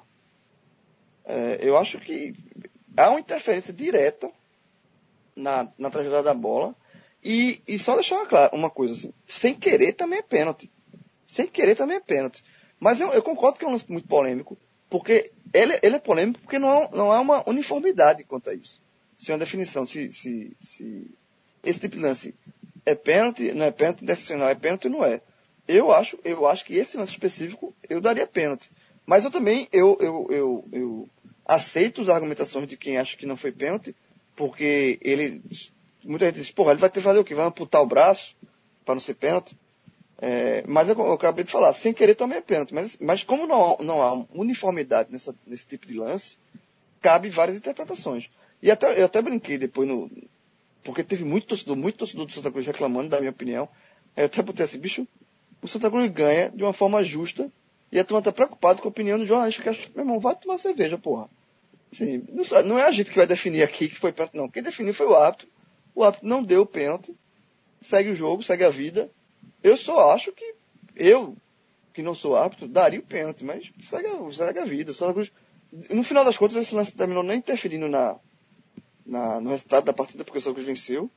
[SPEAKER 2] É, eu acho que há uma interferência direta na, na trajetória da bola. E, e só deixar uma, clara, uma coisa assim, sem querer também é pênalti. Sem querer também é pênalti. Mas eu, eu concordo que é um lance muito polêmico, porque ele, ele é polêmico porque não há, não há uma uniformidade quanto a isso. Se é uma definição, se, se, se esse tipo de lance é pênalti, não é pênalti, decisional é pênalti, não é. Eu acho, eu acho que esse lance específico eu daria pênalti. Mas eu também, eu, eu, eu, eu aceito as argumentações de quem acha que não foi pênalti, porque ele, muita gente diz, porra, ele vai ter que fazer o quê? Vai amputar o braço para não ser pênalti? É, mas eu, eu acabei de falar, sem querer também é pênalti. Mas, mas como não, não há uniformidade nessa, nesse tipo de lance, cabe várias interpretações. E até, eu até brinquei depois, no, porque teve muito torcedor, muito torcedor do Santa Cruz reclamando da minha opinião. Aí eu até botei assim, bicho, o Santa Cruz ganha de uma forma justa e a turma tá preocupada com a opinião do jornalista, que acha, meu irmão, vai tomar cerveja, porra. Assim, não, não é a gente que vai definir aqui que foi pênalti, não. Quem definiu foi o árbitro. O árbitro não deu o pênalti, segue o jogo, segue a vida. Eu só acho que eu, que não sou árbitro, daria o pênalti, mas segue a, segue a vida. Santa Cruz, no final das contas, esse lance terminou nem interferindo na, na, no resultado da partida, porque o Santa Cruz venceu.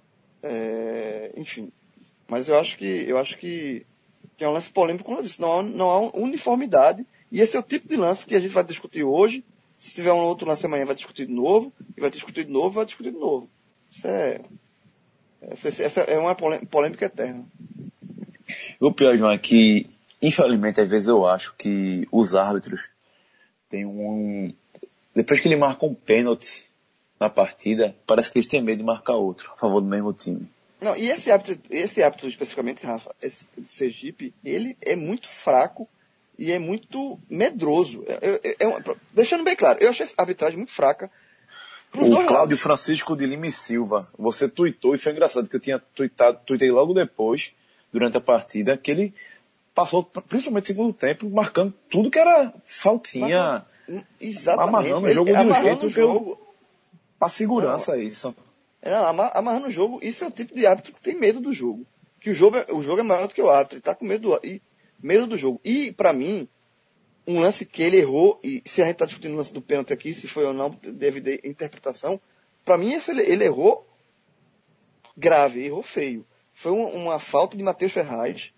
[SPEAKER 2] É, enfim. Mas eu acho que, eu acho que, que é um lance polêmico, como eu disse, não há, não há uniformidade. E esse é o tipo de lance que a gente vai discutir hoje. Se tiver um outro lance amanhã, vai discutir de novo. E vai discutir de novo, vai discutir de novo. Isso é, essa, essa é uma polêmica eterna.
[SPEAKER 1] O pior, João, é que, infelizmente, às vezes eu acho que os árbitros têm um... Depois que ele marca um pênalti na partida, parece que eles têm medo de marcar outro, a favor do mesmo time.
[SPEAKER 2] Não, e esse árbitro, esse árbitro especificamente, Rafa, esse de Sergipe, ele é muito fraco e é muito medroso. Eu, eu, eu, deixando bem claro, eu achei essa arbitragem muito fraca.
[SPEAKER 1] O Cláudio Francisco de Lima e Silva, você tuitou, e foi engraçado que eu tinha tuitado, tuitei logo depois, durante a partida, que ele passou, principalmente no segundo tempo, marcando tudo que era faltinha,
[SPEAKER 2] exatamente,
[SPEAKER 1] amarrando o jogo de um jeito
[SPEAKER 2] jogo
[SPEAKER 1] para segurança, não, isso.
[SPEAKER 2] É, amarrando o jogo, isso é o tipo de árbitro que tem medo do jogo. Que o jogo é, o jogo é maior do que o árbitro, ele tá com medo do, e, medo do jogo. E, para mim, um lance que ele errou, e se a gente tá discutindo o lance do pênalti aqui, se foi ou não, deve de interpretação, para mim esse, ele, ele errou grave, errou feio. Foi uma, uma falta de Matheus Ferraz,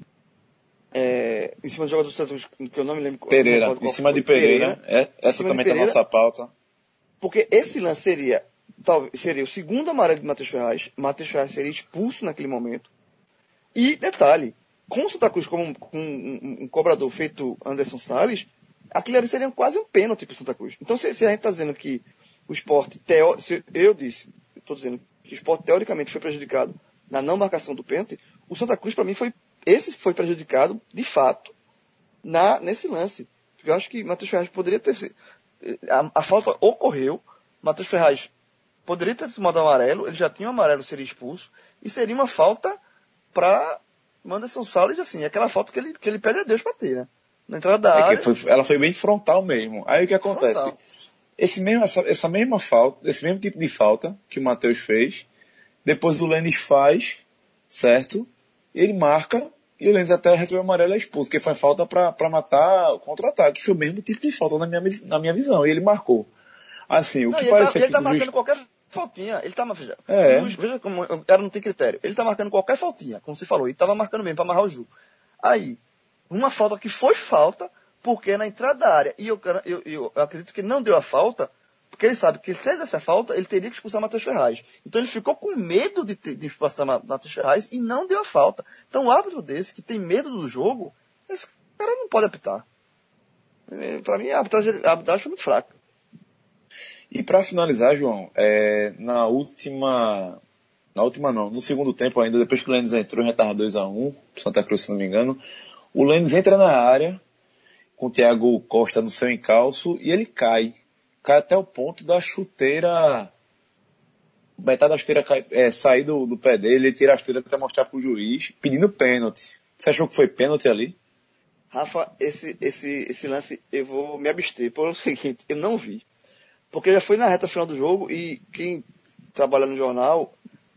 [SPEAKER 2] é, em cima do jogador do Santos, que eu não me lembro.
[SPEAKER 1] Pereira, não em cima de Pereira, Pereira. É, essa também está na nossa pauta.
[SPEAKER 2] Porque esse lance seria, talvez, seria o segundo amarelo de Matheus Ferraz, Matheus Ferraz seria expulso naquele momento. E, detalhe, com o Santa Cruz como um, um, um, um cobrador feito Anderson Salles, aquilo ali seria quase um pênalti para o Santa Cruz. Então, se, se a gente está dizendo que o esporte, teo, se eu disse, estou dizendo que o esporte teoricamente foi prejudicado na não marcação do pênalti, o Santa Cruz, para mim, foi esse foi prejudicado, de fato, na, nesse lance. Porque eu acho que Matheus Ferraz poderia ter... A, a falta ocorreu, Matheus Ferraz poderia ter tomado amarelo, ele já tinha o amarelo, seria expulso, e seria uma falta para Anderson Salles, assim, aquela falta que ele, que ele pede a Deus para ter, né? Na entrada da
[SPEAKER 1] é
[SPEAKER 2] área...
[SPEAKER 1] Que foi, ela foi bem frontal mesmo. Aí o que acontece? Frontal. esse mesmo, essa, essa mesma falta, esse mesmo tipo de falta que o Matheus fez, depois o Lênis faz, certo? Ele marca, e o Lênis até recebeu amarelo e é expulso, que foi falta para matar o contra-ataque. Foi o mesmo tipo de falta na minha, na minha visão, e ele marcou. Assim, o
[SPEAKER 2] Não,
[SPEAKER 1] que
[SPEAKER 2] ele tá,
[SPEAKER 1] parece
[SPEAKER 2] ele
[SPEAKER 1] que
[SPEAKER 2] tá
[SPEAKER 1] o
[SPEAKER 2] marcando
[SPEAKER 1] juiz...
[SPEAKER 2] qualquer faltinha. Ele tá, veja,
[SPEAKER 1] É.
[SPEAKER 2] o juiz, veja como o cara não tem critério. Ele tá marcando qualquer faltinha, como você falou. Ele tava marcando mesmo para amarrar o jogo. Aí, uma falta que foi falta, porque é na entrada da área. E eu, eu, eu, eu acredito que ele não deu a falta, porque ele sabe que se ele desse a falta, ele teria que expulsar o Matheus Ferraz. Então ele ficou com medo de, ter, de expulsar o Matheus Ferraz e não deu a falta. Então o árbitro desse, que tem medo do jogo, esse cara não pode apitar. Para mim, a arbitragem, a arbitragem foi muito fraca.
[SPEAKER 1] E para finalizar, João, é, na última... Na última não, no segundo tempo ainda, depois que o Lênis entrou, já estava dois a um, Santa Cruz, se não me engano. O Lênis entra na área, com o Thiago Costa no seu encalço, e ele cai. Cai até o ponto da chuteira... Metade da chuteira cai, é, sair do, do pé dele, ele tira a chuteira para mostrar pro juiz, pedindo pênalti. Você achou que foi pênalti ali?
[SPEAKER 2] Rafa, esse, esse, esse lance eu vou me abster pelo seguinte, eu não vi. Porque já foi na reta final do jogo e quem trabalha no jornal,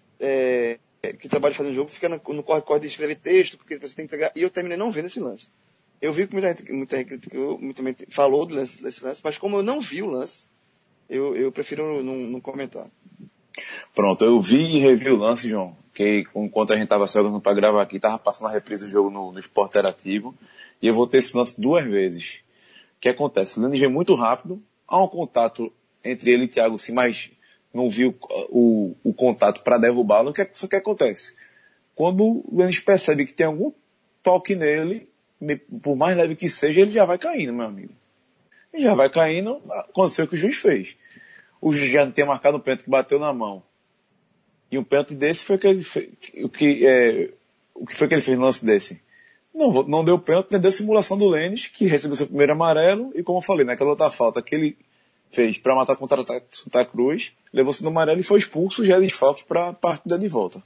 [SPEAKER 2] é, que trabalha fazendo jogo, fica no, no corre-corre de escrever texto, porque você tem que entregar. E eu terminei não vendo esse lance. Eu vi que muita gente, muita gente criticou, muita gente falou do lance, desse lance, mas como eu não vi o lance, eu, eu prefiro não, não comentar.
[SPEAKER 1] Pronto, eu vi e revi o lance, João, que enquanto a gente estava se organizando para gravar aqui, estava passando a reprise do jogo no, no Esporte Interativo, e eu voltei esse lance duas vezes. O que acontece? O Lênis veio muito rápido, há um contato entre ele e o Thiago, sim, mas não viu o, o, o contato para derrubá-lo. O que, só que acontece? Quando o Lênis percebe que tem algum toque nele, por mais leve que seja, ele já vai caindo, meu amigo. Ele já vai caindo, aconteceu o que o juiz fez. O juiz já não tinha marcado um pênalti que bateu na mão. E um pênalti desse foi que ele fez, o que, é, o que foi que ele fez no lance desse? Não, não deu pênalti, nem deu simulação do Lênis, que recebeu seu primeiro amarelo, e como eu falei, naquela outra falta que ele fez para matar contra o Santa Cruz, levou-se no amarelo e foi expulso, já é desfalque para a partida de volta.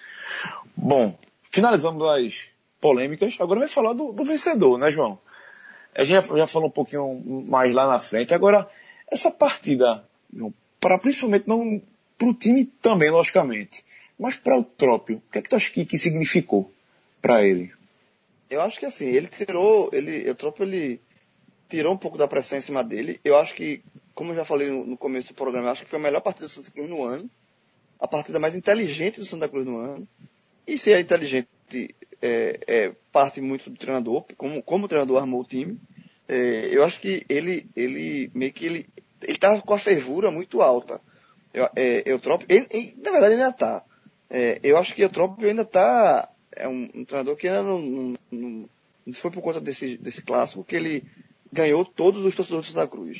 [SPEAKER 1] Bom, finalizamos as polêmicas, agora vai falar do, do vencedor, né, João? A gente já, já falou um pouquinho mais lá na frente, agora, essa partida, para principalmente não para o time também, logicamente, mas para o Eutrópio, o que é que tu acha que, que significou para ele?
[SPEAKER 2] Eu acho que assim, ele tirou, ele, o Eutrópio, ele tirou um pouco da pressão em cima dele. Eu acho que, como eu já falei no, no começo do programa, eu acho que foi a melhor partida do Santa Cruz no ano, a partida mais inteligente do Santa Cruz no ano. E se é inteligente, é, é parte muito do treinador, como, como o treinador armou o time. É, eu acho que ele, ele meio que ele, ele tava com a fervura muito alta. Eu, é, Eutrópio, ele, ele, na verdade ele ainda tá. É, eu acho que Eutrópio ainda tá, é um, um treinador que ainda não, não, não, não foi por conta desse, desse clássico que ele ganhou todos os torcedores do Santa Cruz.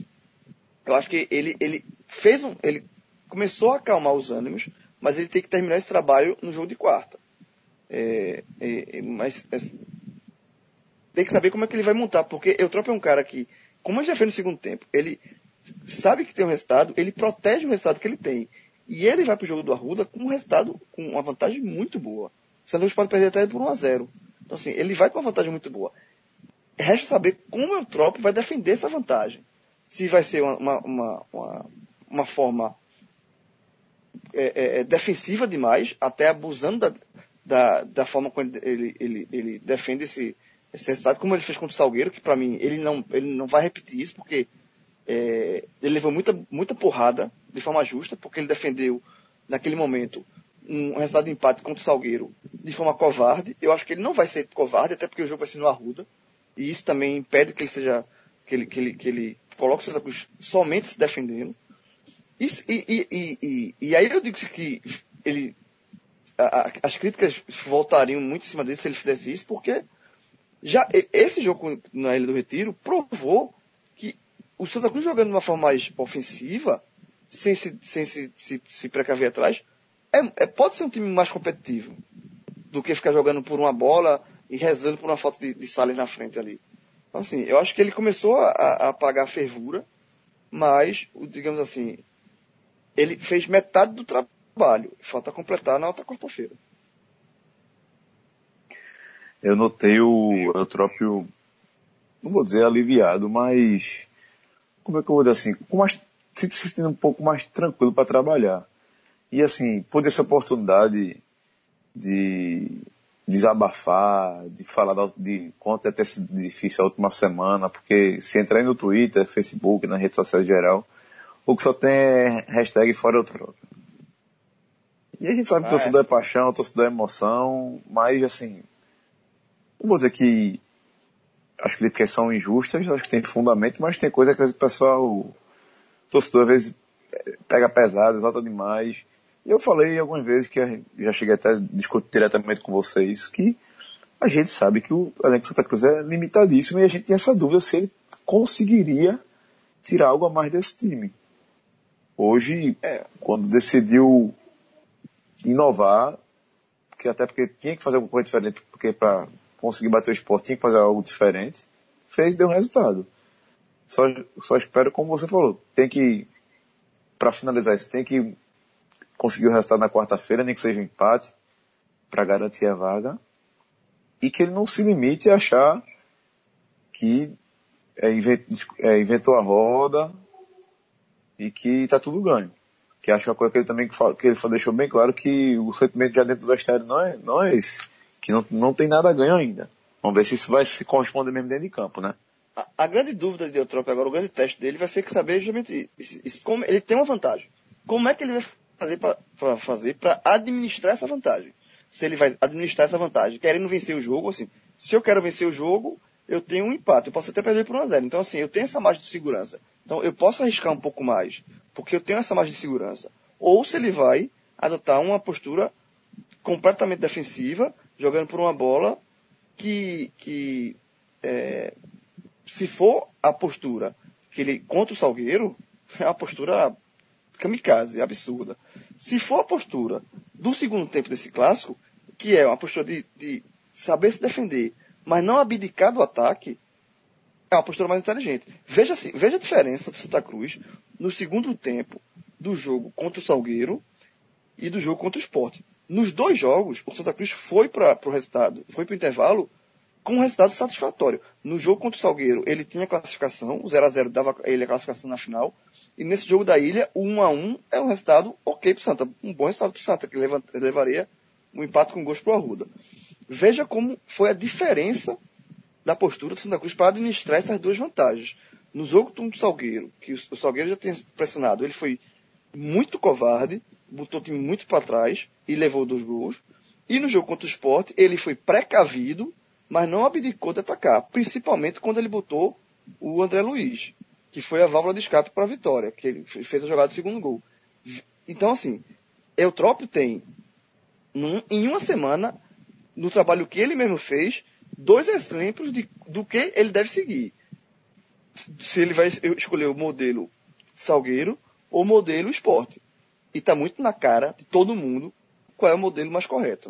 [SPEAKER 2] Eu acho que ele, ele fez um, ele começou a acalmar os ânimos, mas ele tem que terminar esse trabalho no jogo de quarta. É, é, mas é, tem que saber como é que ele vai montar, porque Eutrópio é um cara que, como ele já fez no segundo tempo, ele sabe que tem um resultado, ele protege o resultado que ele tem. E ele vai para o jogo do Arruda com um resultado, com uma vantagem muito boa. O Santa Cruz pode perder até por um a zero. Então assim, ele vai com uma vantagem muito boa. Resta saber como o Eutrópio vai defender essa vantagem. Se vai ser uma, uma, uma, uma, uma forma é, é, defensiva demais, até abusando da, da, da forma como ele, ele, ele defende esse, esse resultado, como ele fez contra o Salgueiro, que para mim ele não, ele não vai repetir isso, porque é, ele levou muita, muita porrada de forma justa, porque ele defendeu naquele momento um resultado de empate contra o Salgueiro de forma covarde. Eu acho que ele não vai ser covarde, até porque o jogo vai ser no Arruda. E isso também impede que ele seja, que ele, que ele, que ele coloque o Santa Cruz somente se defendendo. Isso, e, e, e, e, e aí eu digo que ele, a, a, as críticas voltariam muito em cima dele se ele fizesse isso, porque já esse jogo na Ilha do Retiro provou que o Santa Cruz jogando de uma forma mais ofensiva, sem se, sem se, se, se precaver atrás, é, é, pode ser um time mais competitivo do que ficar jogando por uma bola e rezando por uma falta de, de Salles na frente ali. Então, assim, eu acho que ele começou a, a apagar a fervura, mas, digamos assim, ele fez metade do trabalho. Falta completar na outra quarta-feira.
[SPEAKER 1] Eu notei o Eutrópio, não vou dizer aliviado, mas como é que eu vou dizer assim, com mais, se sentindo um pouco mais tranquilo para trabalhar. E assim, poder essa oportunidade de desabafar, de falar da, de quanto é ter sido difícil a última semana, porque se entrar aí no Twitter, Facebook, nas redes sociais em geral, o que só tem é hashtag fora o troca. E a gente sabe que o
[SPEAKER 2] Ah,
[SPEAKER 1] torcedor
[SPEAKER 2] é.
[SPEAKER 1] é paixão, o torcedor é emoção, mas assim, não vou dizer que as críticas são injustas, acho que tem fundamento, mas tem coisa que às vezes o pessoal, o torcedor às vezes pega pesado, exalta demais. E eu falei algumas vezes, que eu já cheguei até a discutir diretamente com vocês, que a gente sabe que o elenco de Santa Cruz é limitadíssimo e a gente tem essa dúvida se ele conseguiria tirar algo a mais desse time. Hoje,
[SPEAKER 2] É.
[SPEAKER 1] quando decidiu inovar, porque até porque tinha que fazer alguma coisa diferente, porque para conseguir bater o Sport tinha que fazer algo diferente, fez e deu um resultado. Só, só espero, como você falou, tem que, para finalizar isso, tem que conseguir o resultado na quarta-feira, nem que seja um empate, para garantir a vaga, e que ele não se limite a achar que é, é, inventou a roda e que está tudo ganho. Que acho que é uma coisa que ele também que ele deixou bem claro, que o sentimento já dentro do vestiário não é, não é esse, que não, não tem nada a ganho ainda. Vamos ver se isso vai se corresponder mesmo dentro de campo, né?
[SPEAKER 2] A, a grande dúvida de Eutrópio agora, o grande teste dele vai ser que saber justamente isso, isso, como ele tem uma vantagem. Como é que ele vai fazer para fazer para administrar essa vantagem? Se ele vai administrar essa vantagem, querendo vencer o jogo, assim, se eu quero vencer o jogo, eu tenho um empate, eu posso até perder por um a zero. Então, assim, eu tenho essa margem de segurança. Então, eu posso arriscar um pouco mais, porque eu tenho essa margem de segurança. Ou se ele vai adotar uma postura completamente defensiva, jogando por uma bola que, que é, se for a postura que ele contra o Salgueiro, é uma postura kamikaze, absurda. Se for a postura do segundo tempo desse clássico, que é uma postura de, de saber se defender, mas não abdicar do ataque, é uma postura mais inteligente. Veja, assim, veja a diferença do Santa Cruz no segundo tempo do jogo contra o Salgueiro e do jogo contra o Sport. Nos dois jogos, o Santa Cruz foi para o resultado, foi para o intervalo com um resultado satisfatório. No jogo contra o Salgueiro, ele tinha a classificação, o zero a zero dava ele a classificação na final, e nesse jogo da Ilha, o um a um é um resultado ok para o Santa, um bom resultado para o Santa, que levaria um empate com gols para o Arruda. Veja como foi a diferença da postura do Santa Cruz para administrar essas duas vantagens. No jogo contra o Salgueiro, que o Salgueiro já tinha pressionado, ele foi muito covarde, botou o time muito para trás e levou dois gols. E no jogo contra o Sport, ele foi precavido, mas não abdicou de atacar, principalmente quando ele botou o André Luiz, que foi a válvula de escape para a vitória, que ele fez a jogada do segundo gol. Então, assim, Eutrópio tem, num, em uma semana, no trabalho que ele mesmo fez, dois exemplos de, do que ele deve seguir. Se ele vai escolher o modelo Salgueiro ou o modelo Sport. E está muito na cara de todo mundo qual é o modelo mais correto.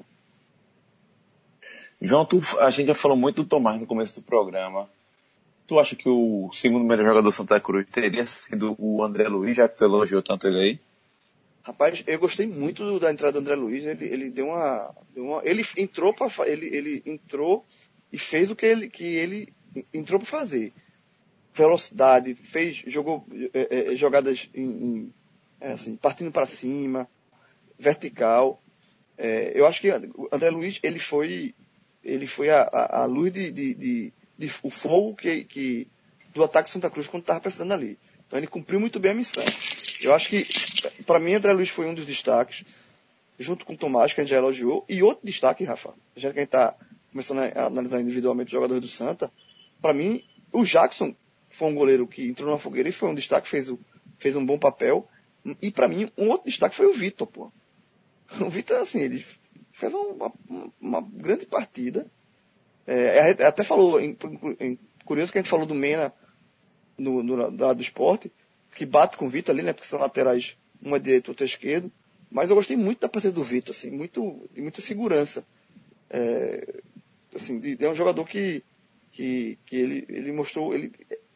[SPEAKER 1] João, tu, a gente já falou muito do Tomás no começo do programa. Tu acha que o segundo melhor jogador do Santa Cruz teria sido o André Luiz, já que tu elogiou tanto ele aí?
[SPEAKER 2] Rapaz, eu gostei muito da entrada do André Luiz. Ele, ele deu uma, deu uma, ele entrou para, ele, ele entrou e fez o que ele, que ele entrou para fazer. Velocidade, fez, jogou é, é, jogadas em, em, é, assim, partindo para cima, vertical. É, eu acho que o André Luiz ele foi, ele foi a, a, a luz de, de, de, de o fogo que, que do ataque Santa Cruz quando estava precisando ali. Então ele cumpriu muito bem a missão. Eu acho que, para mim, André Luiz foi um dos destaques, junto com o Tomás, que a gente já elogiou. E outro destaque, Rafa, já que a gente está começando a analisar individualmente os jogadores do Santa, para mim, o Jackson foi um goleiro que entrou na fogueira e foi um destaque, fez, o, fez um bom papel. E para mim, um outro destaque foi o Vitor, pô. O Vitor, assim, ele fez uma, uma, uma grande partida. É, até falou, em, em, curioso que a gente falou do Mena no, no, no lado do esporte, que bate com o Vitor ali, né? Porque são laterais, uma direita e outra esquerda. Mas eu gostei muito da partida do Vitor, assim, muito, de muita segurança. É, assim, de, de é um jogador que, que, que ele, ele mostrou, ele,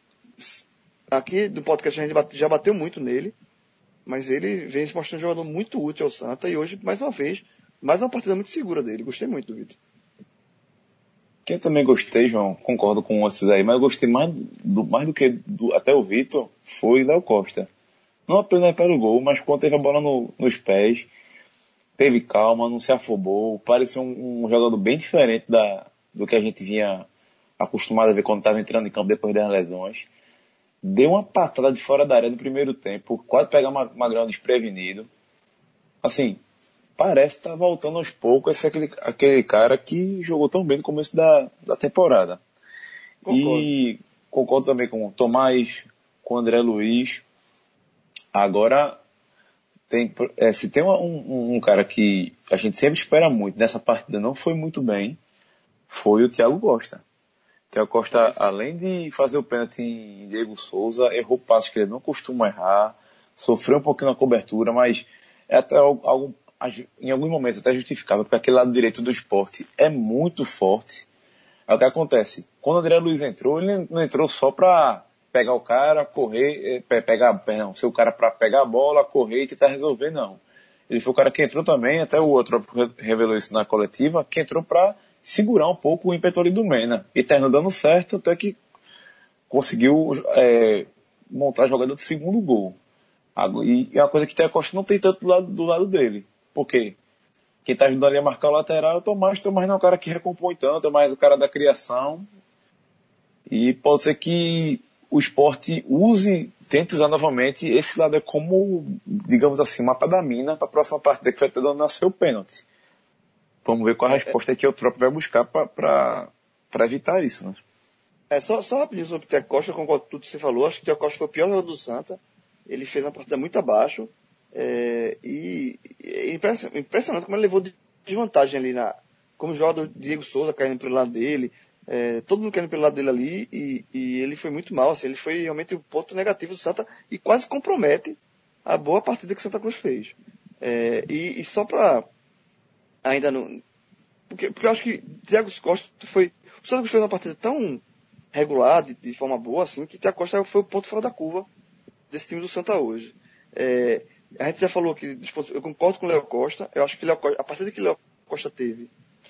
[SPEAKER 2] aqui do podcast a gente bate, já bateu muito nele, mas ele vem se mostrando um jogador muito útil ao Santa, e hoje, mais uma vez, mais uma partida muito segura dele. Gostei muito do Vitor.
[SPEAKER 1] Quem eu também gostei, João, concordo com vocês aí, mas eu gostei mais do, mais do que do, até o Vitor, foi Léo Costa. Não apenas pelo gol, mas quando teve a bola no, nos pés, teve calma, não se afobou, pareceu um, um jogador bem diferente da, do que a gente vinha acostumado a ver quando estava entrando em campo depois das lesões. Deu uma patada de fora da área no primeiro tempo, quase pegar uma, uma grão desprevenido. Assim, parece estar tá voltando aos poucos esse aquele, aquele cara que jogou tão bem no começo da, da temporada. Concordo. E concordo também com o Tomás, com o André Luiz. Agora, tem, é, se tem um, um cara que a gente sempre espera muito, nessa partida não foi muito bem, foi o Thiago Costa. O Thiago Costa, Mas... além de fazer o pênalti em Diego Souza, errou passos que ele não costuma errar, sofreu um pouquinho na cobertura, mas é até algo, em alguns momentos até justificável, porque aquele lado direito do Sport é muito forte. Aí o que acontece? Quando o André Luiz entrou, ele não entrou só para pegar o cara, correr, pegar, perdão, ser o cara para pegar a bola, correr e tentar resolver, não. Ele foi o cara que entrou também, até o outro revelou isso na coletiva, que entrou para segurar um pouco o ímpeto ali do Mena. E terminou dando certo, até que conseguiu é, montar a jogada do segundo gol. E é uma coisa que o Thiago Costa não tem tanto do lado, do lado dele. Por quê? Quem está ajudando ali a marcar o lateral é o Tomás. O Tomás não é o cara que recompõe tanto, é mais o cara da criação. E pode ser que o Sport use, tente usar novamente esse lado é como, digamos assim, mapa da mina para a próxima partida que vai ter dando nascer o pênalti. Vamos ver qual a resposta é que o Trop vai buscar para evitar isso, né?
[SPEAKER 2] É, só, só rapidinho sobre o Thiago Costa, eu concordo com tudo que você falou. Acho que o Thiago Costa foi o pior jogador do Santa. Ele fez uma partida muito abaixo. É, e é impressionante como ele levou de desvantagem ali na. Como joga o Diego Souza caindo pelo lado dele. É, todo mundo caindo pelo lado dele ali. E, e ele foi muito mal. Assim, ele foi realmente o ponto negativo do Santa e quase compromete a boa partida que o Santa Cruz fez. É, e, e só para. Ainda não. Porque, porque eu acho que o Thiago Costa foi. O Santa Cruz fez uma partida tão regular, de, de forma boa, assim, que o Thiago Costa foi o ponto fora da curva desse time do Santa hoje. É, a gente já falou que eu concordo com o Léo Costa. Eu acho que Léo Costa, a partida que o Léo Costa teve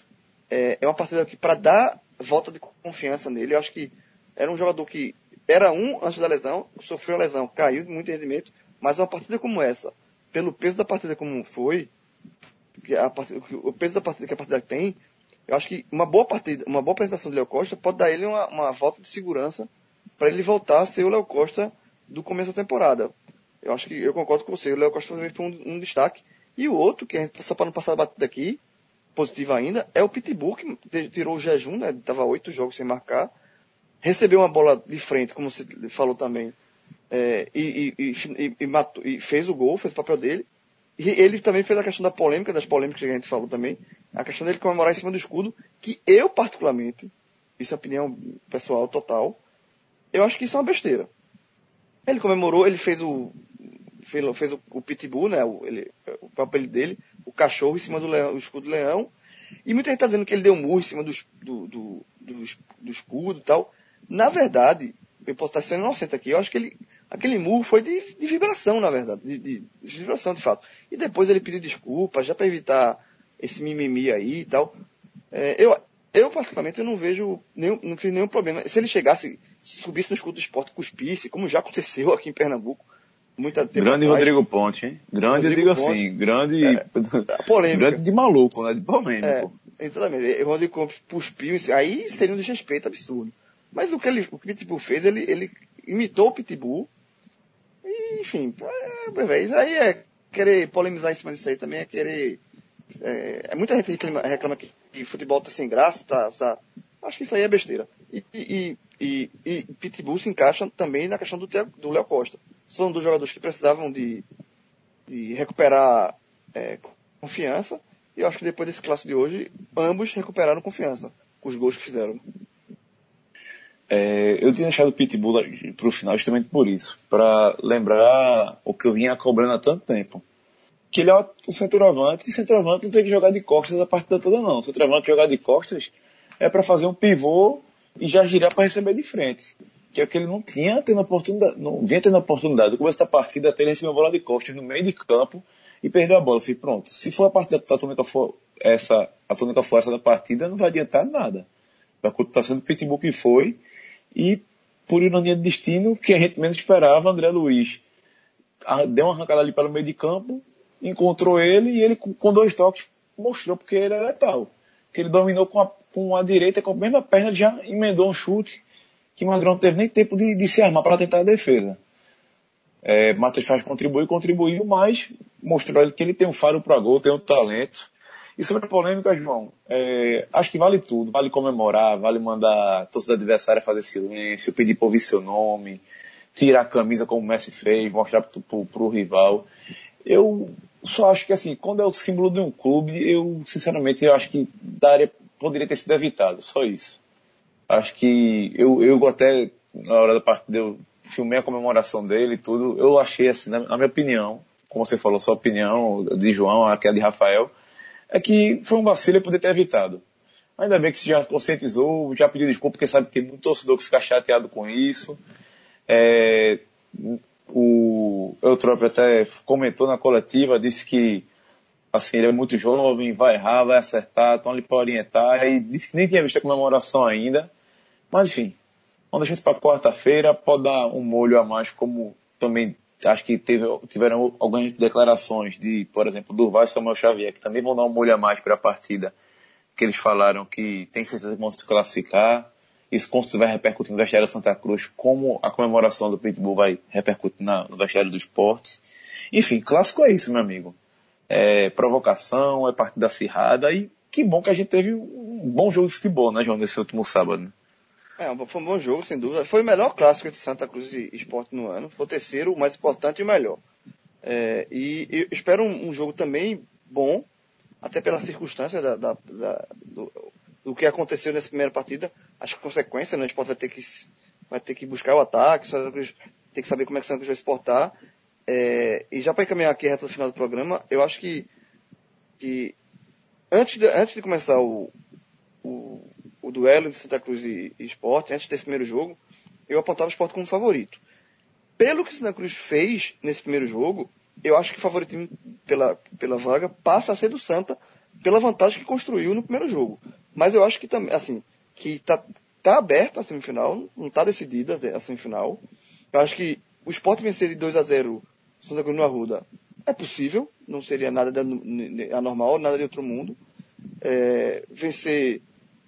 [SPEAKER 2] é, é uma partida que, para dar volta de confiança nele, eu acho que era um jogador que era um antes da lesão, sofreu a lesão, caiu de muito rendimento, mas uma partida como essa, pelo peso da partida como foi, que a partida, o peso da partida que a partida tem, eu acho que uma boa partida, uma boa apresentação do Léo Costa pode dar ele uma, uma volta de segurança para ele voltar a ser o Léo Costa do começo da temporada. Eu acho que eu concordo com você. O Léo Costa também foi um, um destaque. E o outro, que a gente só para não passar a batida aqui, positivo ainda, é o Pitbull, que tirou o jejum, né? Estava oito jogos sem marcar. Recebeu uma bola de frente, como você falou também, é, e, e, e, e, matou, e fez o gol, fez o papel dele. E ele também fez a questão da polêmica, das polêmicas que a gente falou também, a questão dele comemorar em cima do escudo, que eu, particularmente, isso é opinião pessoal total, eu acho que isso é uma besteira. Ele comemorou, ele fez o fez, fez o, o Pitbull, né, o, ele, o papel dele, o cachorro em cima do leão, o escudo do leão, e muita gente está dizendo que ele deu um murro em cima do, do, do, do, do escudo e tal. Na verdade, eu posso estar sendo inocente aqui, eu acho que ele, aquele murro foi de, de vibração, na verdade, de, de, de vibração de fato. E depois ele pediu desculpa, já para evitar esse mimimi aí e tal. É, eu, eu, particularmente, eu não vejo, nenhum, não fiz nenhum problema. Se ele chegasse, se subisse no escudo do esporte, cuspisse, como já aconteceu aqui em Pernambuco, muita tempo
[SPEAKER 1] grande
[SPEAKER 2] atrás.
[SPEAKER 1] Rodrigo Ponte, hein? Grande, Rodrigo eu digo Ponte, assim, grande, é, polêmica. Grande de maluco, né? De polêmico.
[SPEAKER 2] É, exatamente. O Rodrigo Ponte cuspiu, aí seria um desrespeito absurdo. Mas o que, ele, o que o Pitbull fez, ele, ele imitou o Pitbull. E, enfim, é, isso aí é querer polemizar em cima disso aí também, é querer... É, muita gente reclama, reclama que, que futebol tá sem graça, tá, tá, acho que isso aí é besteira. E, e, e, e Pitbull se encaixa também na questão do, do Léo Costa. São dois jogadores que precisavam de, de recuperar é, confiança, e eu acho que depois desse clássico de hoje, ambos recuperaram confiança com os gols que fizeram.
[SPEAKER 1] É, eu tinha deixado o Pitbull para o final justamente por isso, para lembrar o que eu vinha cobrando há tanto tempo. Que ele é um centroavante, e centroavante não tem que jogar de costas a partida toda não. O centroavante jogar de costas é para fazer um pivô e já girar para receber de frente. Que é o que ele não tinha tendo oportunidade, não vinha tendo oportunidade. No começo da partida até ele recebeu a bola de costas no meio de campo e perdeu a bola. Eu falei, pronto, se for a partida da tônica for essa, a tônica for essa da partida, não vai adiantar nada. da cotação do Pitbull que foi, e por ironia do destino, que a gente menos esperava, André Luiz deu uma arrancada ali pelo meio de campo, encontrou ele, e ele com dois toques mostrou porque ele é letal. Que ele dominou com a, com a direita, com a mesma perna, já emendou um chute, que o Magrão não teve nem tempo de, de se armar para tentar a defesa. É, Matheus Faz contribuiu, contribuiu, mas mostrou que ele tem um faro para gol, tem um talento. E sobre a polêmica, João, é, acho que vale tudo. Vale comemorar, vale mandar a torcida adversária fazer silêncio, pedir para ouvir seu nome, tirar a camisa como o Messi fez, mostrar para o rival. Eu só acho que, assim, quando é o símbolo de um clube, eu, sinceramente, eu acho que daria, poderia ter sido evitado, só isso. Acho que eu, eu até, na hora da partida, eu filmei a comemoração dele e tudo, eu achei, assim, na, na minha opinião, como você falou, sua opinião de João, aqui a de Rafael, é que foi um vacilo e poder ter evitado. Ainda bem que você já conscientizou, já pediu desculpa, porque sabe que tem muito torcedor que fica chateado com isso. É, o Eutrópio até comentou na coletiva, disse que assim, ele é muito jovem, vai errar, vai acertar, estão ali para orientar, e disse que nem tinha visto a comemoração ainda. Mas enfim, vamos deixar isso para quarta-feira, pode dar um molho a mais, como também acho que teve, tiveram algumas declarações de, por exemplo, Durval e Samuel Xavier, que também vão dar um molho a mais para a partida, que eles falaram que tem certeza que vão se classificar. Isso com certeza vai repercutir no vestiário da Santa Cruz, como a comemoração do Pitbull vai repercutir na, no vestiário do Sport. Enfim, clássico é isso, meu amigo. É provocação, é partida acirrada, e que bom que a gente teve um bom jogo de futebol, né, João, nesse último sábado. Né?
[SPEAKER 2] É, foi um bom jogo, sem dúvida. Foi o melhor clássico entre Santa Cruz e Sport no ano. Foi o terceiro, o mais importante e o melhor. É, e, e espero um, um jogo também bom, até pela circunstância da, da, da, do, do que aconteceu nessa primeira partida. As consequências, né? O Sport vai ter que, vai ter que buscar o ataque, o Santa Cruz tem que saber como é que o Santa Cruz vai se portar. É, e já para encaminhar aqui a reta do final do programa, eu acho que, que antes, de, antes de começar o, o, o duelo de Santa Cruz e, e Sport, antes desse primeiro jogo, eu apontava o Sport como favorito. Pelo que o Santa Cruz fez nesse primeiro jogo, eu acho que o favoritismo pela, pela vaga passa a ser do Santa, pela vantagem que construiu no primeiro jogo. Mas eu acho que também, assim, que tá, tá aberta a semifinal, não tá decidida a semifinal. Eu acho que o Sport vencer de dois a zero Santa Cruz no Arruda é possível, não seria nada de anormal, nada de outro mundo. É, vencer,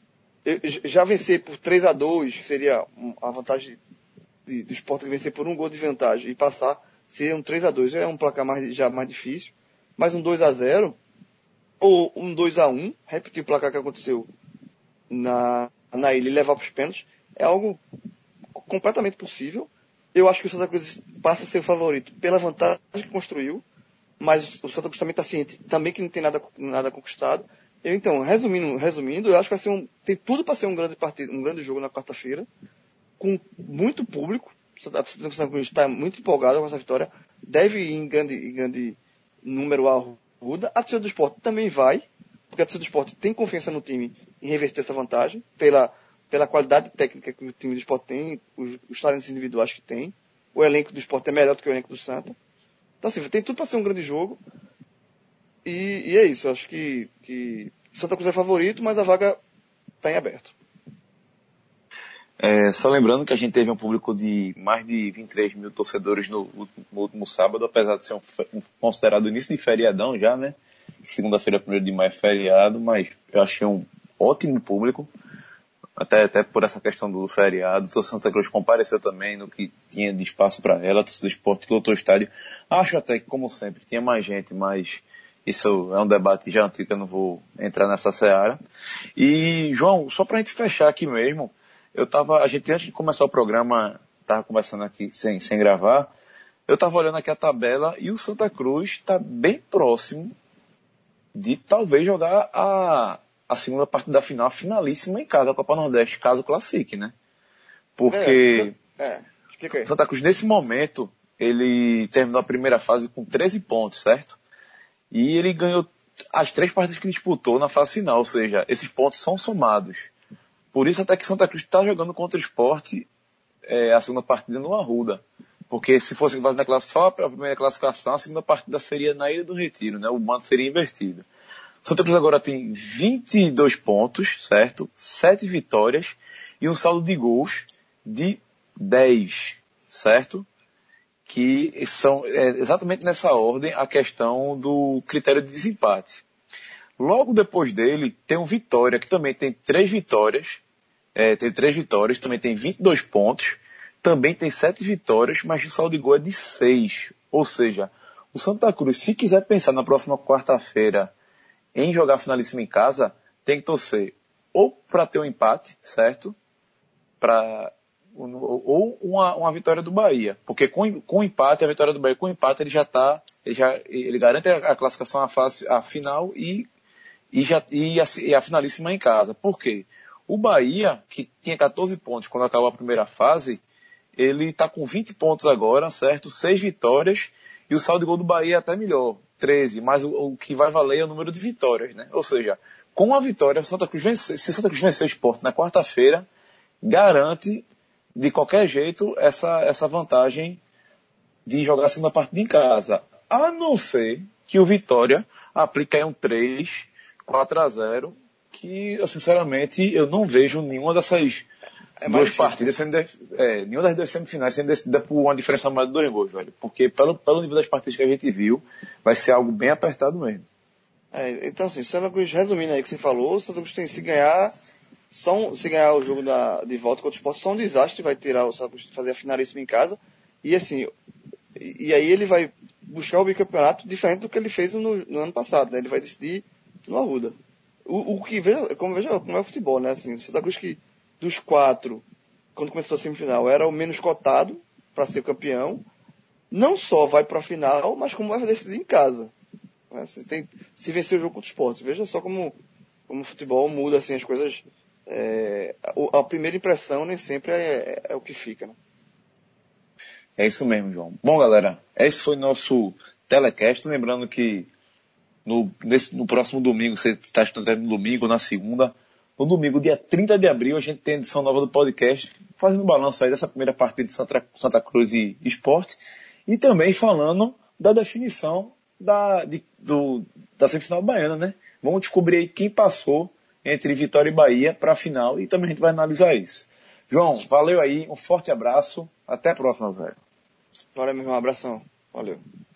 [SPEAKER 2] já vencer por três a dois, que seria a vantagem de, do Sport vencer por um gol de vantagem e passar, seria um três a dois, é um placar mais, já mais difícil. Mas um dois a zero, ou um dois a um, repetir o placar que aconteceu na, na ilha e levar para os pênaltis, é algo completamente possível. Eu acho que o Santa Cruz passa a ser o favorito pela vantagem que construiu, mas o Santa Cruz também está ciente, também que não tem nada, nada conquistado. Eu, então, resumindo, resumindo, eu acho que vai ser um, tem tudo para ser um grande partido, um grande jogo na quarta-feira, com muito público. O Santa Cruz está muito empolgado com essa vitória, deve ir em grande, em grande número à Arruda. A torcida do Sport também vai, porque a torcida do Sport tem confiança no time em reverter essa vantagem, pela pela qualidade técnica que o time do Sport tem, os, os talentos individuais que tem. O elenco do Sport é melhor do que o elenco do Santa. Então, assim, tem tudo para ser um grande jogo. E, e é isso. Eu acho que, que Santa Cruz é favorito, mas a vaga está em aberto.
[SPEAKER 1] É, só lembrando que a gente teve um público de mais de vinte e três mil torcedores no, no último sábado, apesar de ser um, um considerado início de feriadão já, né? Segunda-feira, primeiro de maio é feriado, mas eu achei um ótimo público. Até, até por essa questão do feriado, o Santa Cruz compareceu também no que tinha de espaço para ela, a torcida do Sport lotou o estádio. Acho até que, como sempre, tinha mais gente, mas isso é um debate já antigo, eu não vou entrar nessa seara. E, João, só para a gente fechar aqui mesmo, eu tava, a gente antes de começar o programa, estava conversando aqui sem, sem gravar, eu estava olhando aqui a tabela e o Santa Cruz está bem próximo de talvez jogar a... a segunda parte da final, finalíssima em casa da Copa Nordeste, caso classique, né? Porque
[SPEAKER 2] é, é, explica aí.
[SPEAKER 1] Santa Cruz, nesse momento, ele terminou a primeira fase com treze pontos, certo? E ele ganhou as três partidas que disputou na fase final, ou seja, esses pontos são somados. Por isso até que Santa Cruz está jogando contra o Sport é, a segunda partida no Arruda. Porque se fosse base na classe só a primeira classificação, a segunda partida seria na Ilha do Retiro, né? O mando seria invertido. Santa Cruz agora tem vinte e dois pontos, certo? sete vitórias e um saldo de gols de dez, certo? Que são é, exatamente nessa ordem a questão do critério de desempate. Logo depois dele tem o Vitória, que também tem três vitórias, é, tem três vitórias, também tem vinte e dois pontos, também tem sete vitórias, mas o saldo de gol é de seis. Ou seja, o Santa Cruz, se quiser pensar na próxima quarta-feira em jogar finalíssima em casa, tem que torcer ou para ter um empate, certo? Pra, ou uma, uma vitória do Bahia. Porque com, com o empate, a vitória do Bahia com o empate, ele já tá, ele, já, ele garante a classificação à, fase, à final e, e, já, e, a, e a finalíssima em casa. Por quê? O Bahia, que tinha catorze pontos quando acabou a primeira fase, ele está com vinte pontos agora, certo? seis vitórias, e o saldo de gol do Bahia é até melhor, treze, mas o, o que vai valer é o número de vitórias, né? Ou seja, com a vitória, o Santa Cruz vencer, se o Santa Cruz vencer o Sport na quarta-feira, garante, de qualquer jeito, essa, essa vantagem de jogar a segunda partida em casa. A não ser que o Vitória aplique aí um três, quatro a zero, que, eu, sinceramente, eu não vejo nenhuma dessas é duas difícil, partidas sendo, é, nenhuma das duas semifinais sendo decidida por uma diferença mais de dois gols, velho. Porque pelo, pelo nível das partidas que a gente viu, vai ser algo bem apertado mesmo.
[SPEAKER 2] É, então, assim, Santa Cruz, resumindo aí o que você falou, o Santa Cruz tem que se ganhar, só um, se ganhar o jogo da, de volta contra o Sport, só um desastre, vai tirar o Santa Cruz de fazer a finalíssima em casa, e assim, e, e aí ele vai buscar o bicampeonato diferente do que ele fez no, no ano passado, né? Ele vai decidir no Arruda. O, o que veja, como veja, como é o futebol, né? Assim, o Santa Cruz que dos quatro, quando começou a semifinal, era o menos cotado para ser campeão, não só vai para a final, mas como vai decidir em casa. Né? Se, tem, se vencer o jogo contra o Sport. Veja só como, como o futebol muda assim, as coisas. É, a, a primeira impressão nem sempre é, é, é o que fica. Né?
[SPEAKER 1] É isso mesmo, João. Bom, galera, esse foi nosso telecast. Lembrando que no, nesse, no próximo domingo, você está estudando no domingo ou na segunda, no domingo, dia trinta de abril, a gente tem a edição nova do podcast, fazendo um balanço aí dessa primeira partida de Santa, Santa Cruz e Sport, e também falando da definição da, de, do, da semifinal baiana, né? Vamos descobrir aí quem passou entre Vitória e Bahia para a final, e também a gente vai analisar isso. João, valeu aí, um forte abraço, até a próxima, velho.
[SPEAKER 2] Valeu, meu irmão, um abração. Valeu.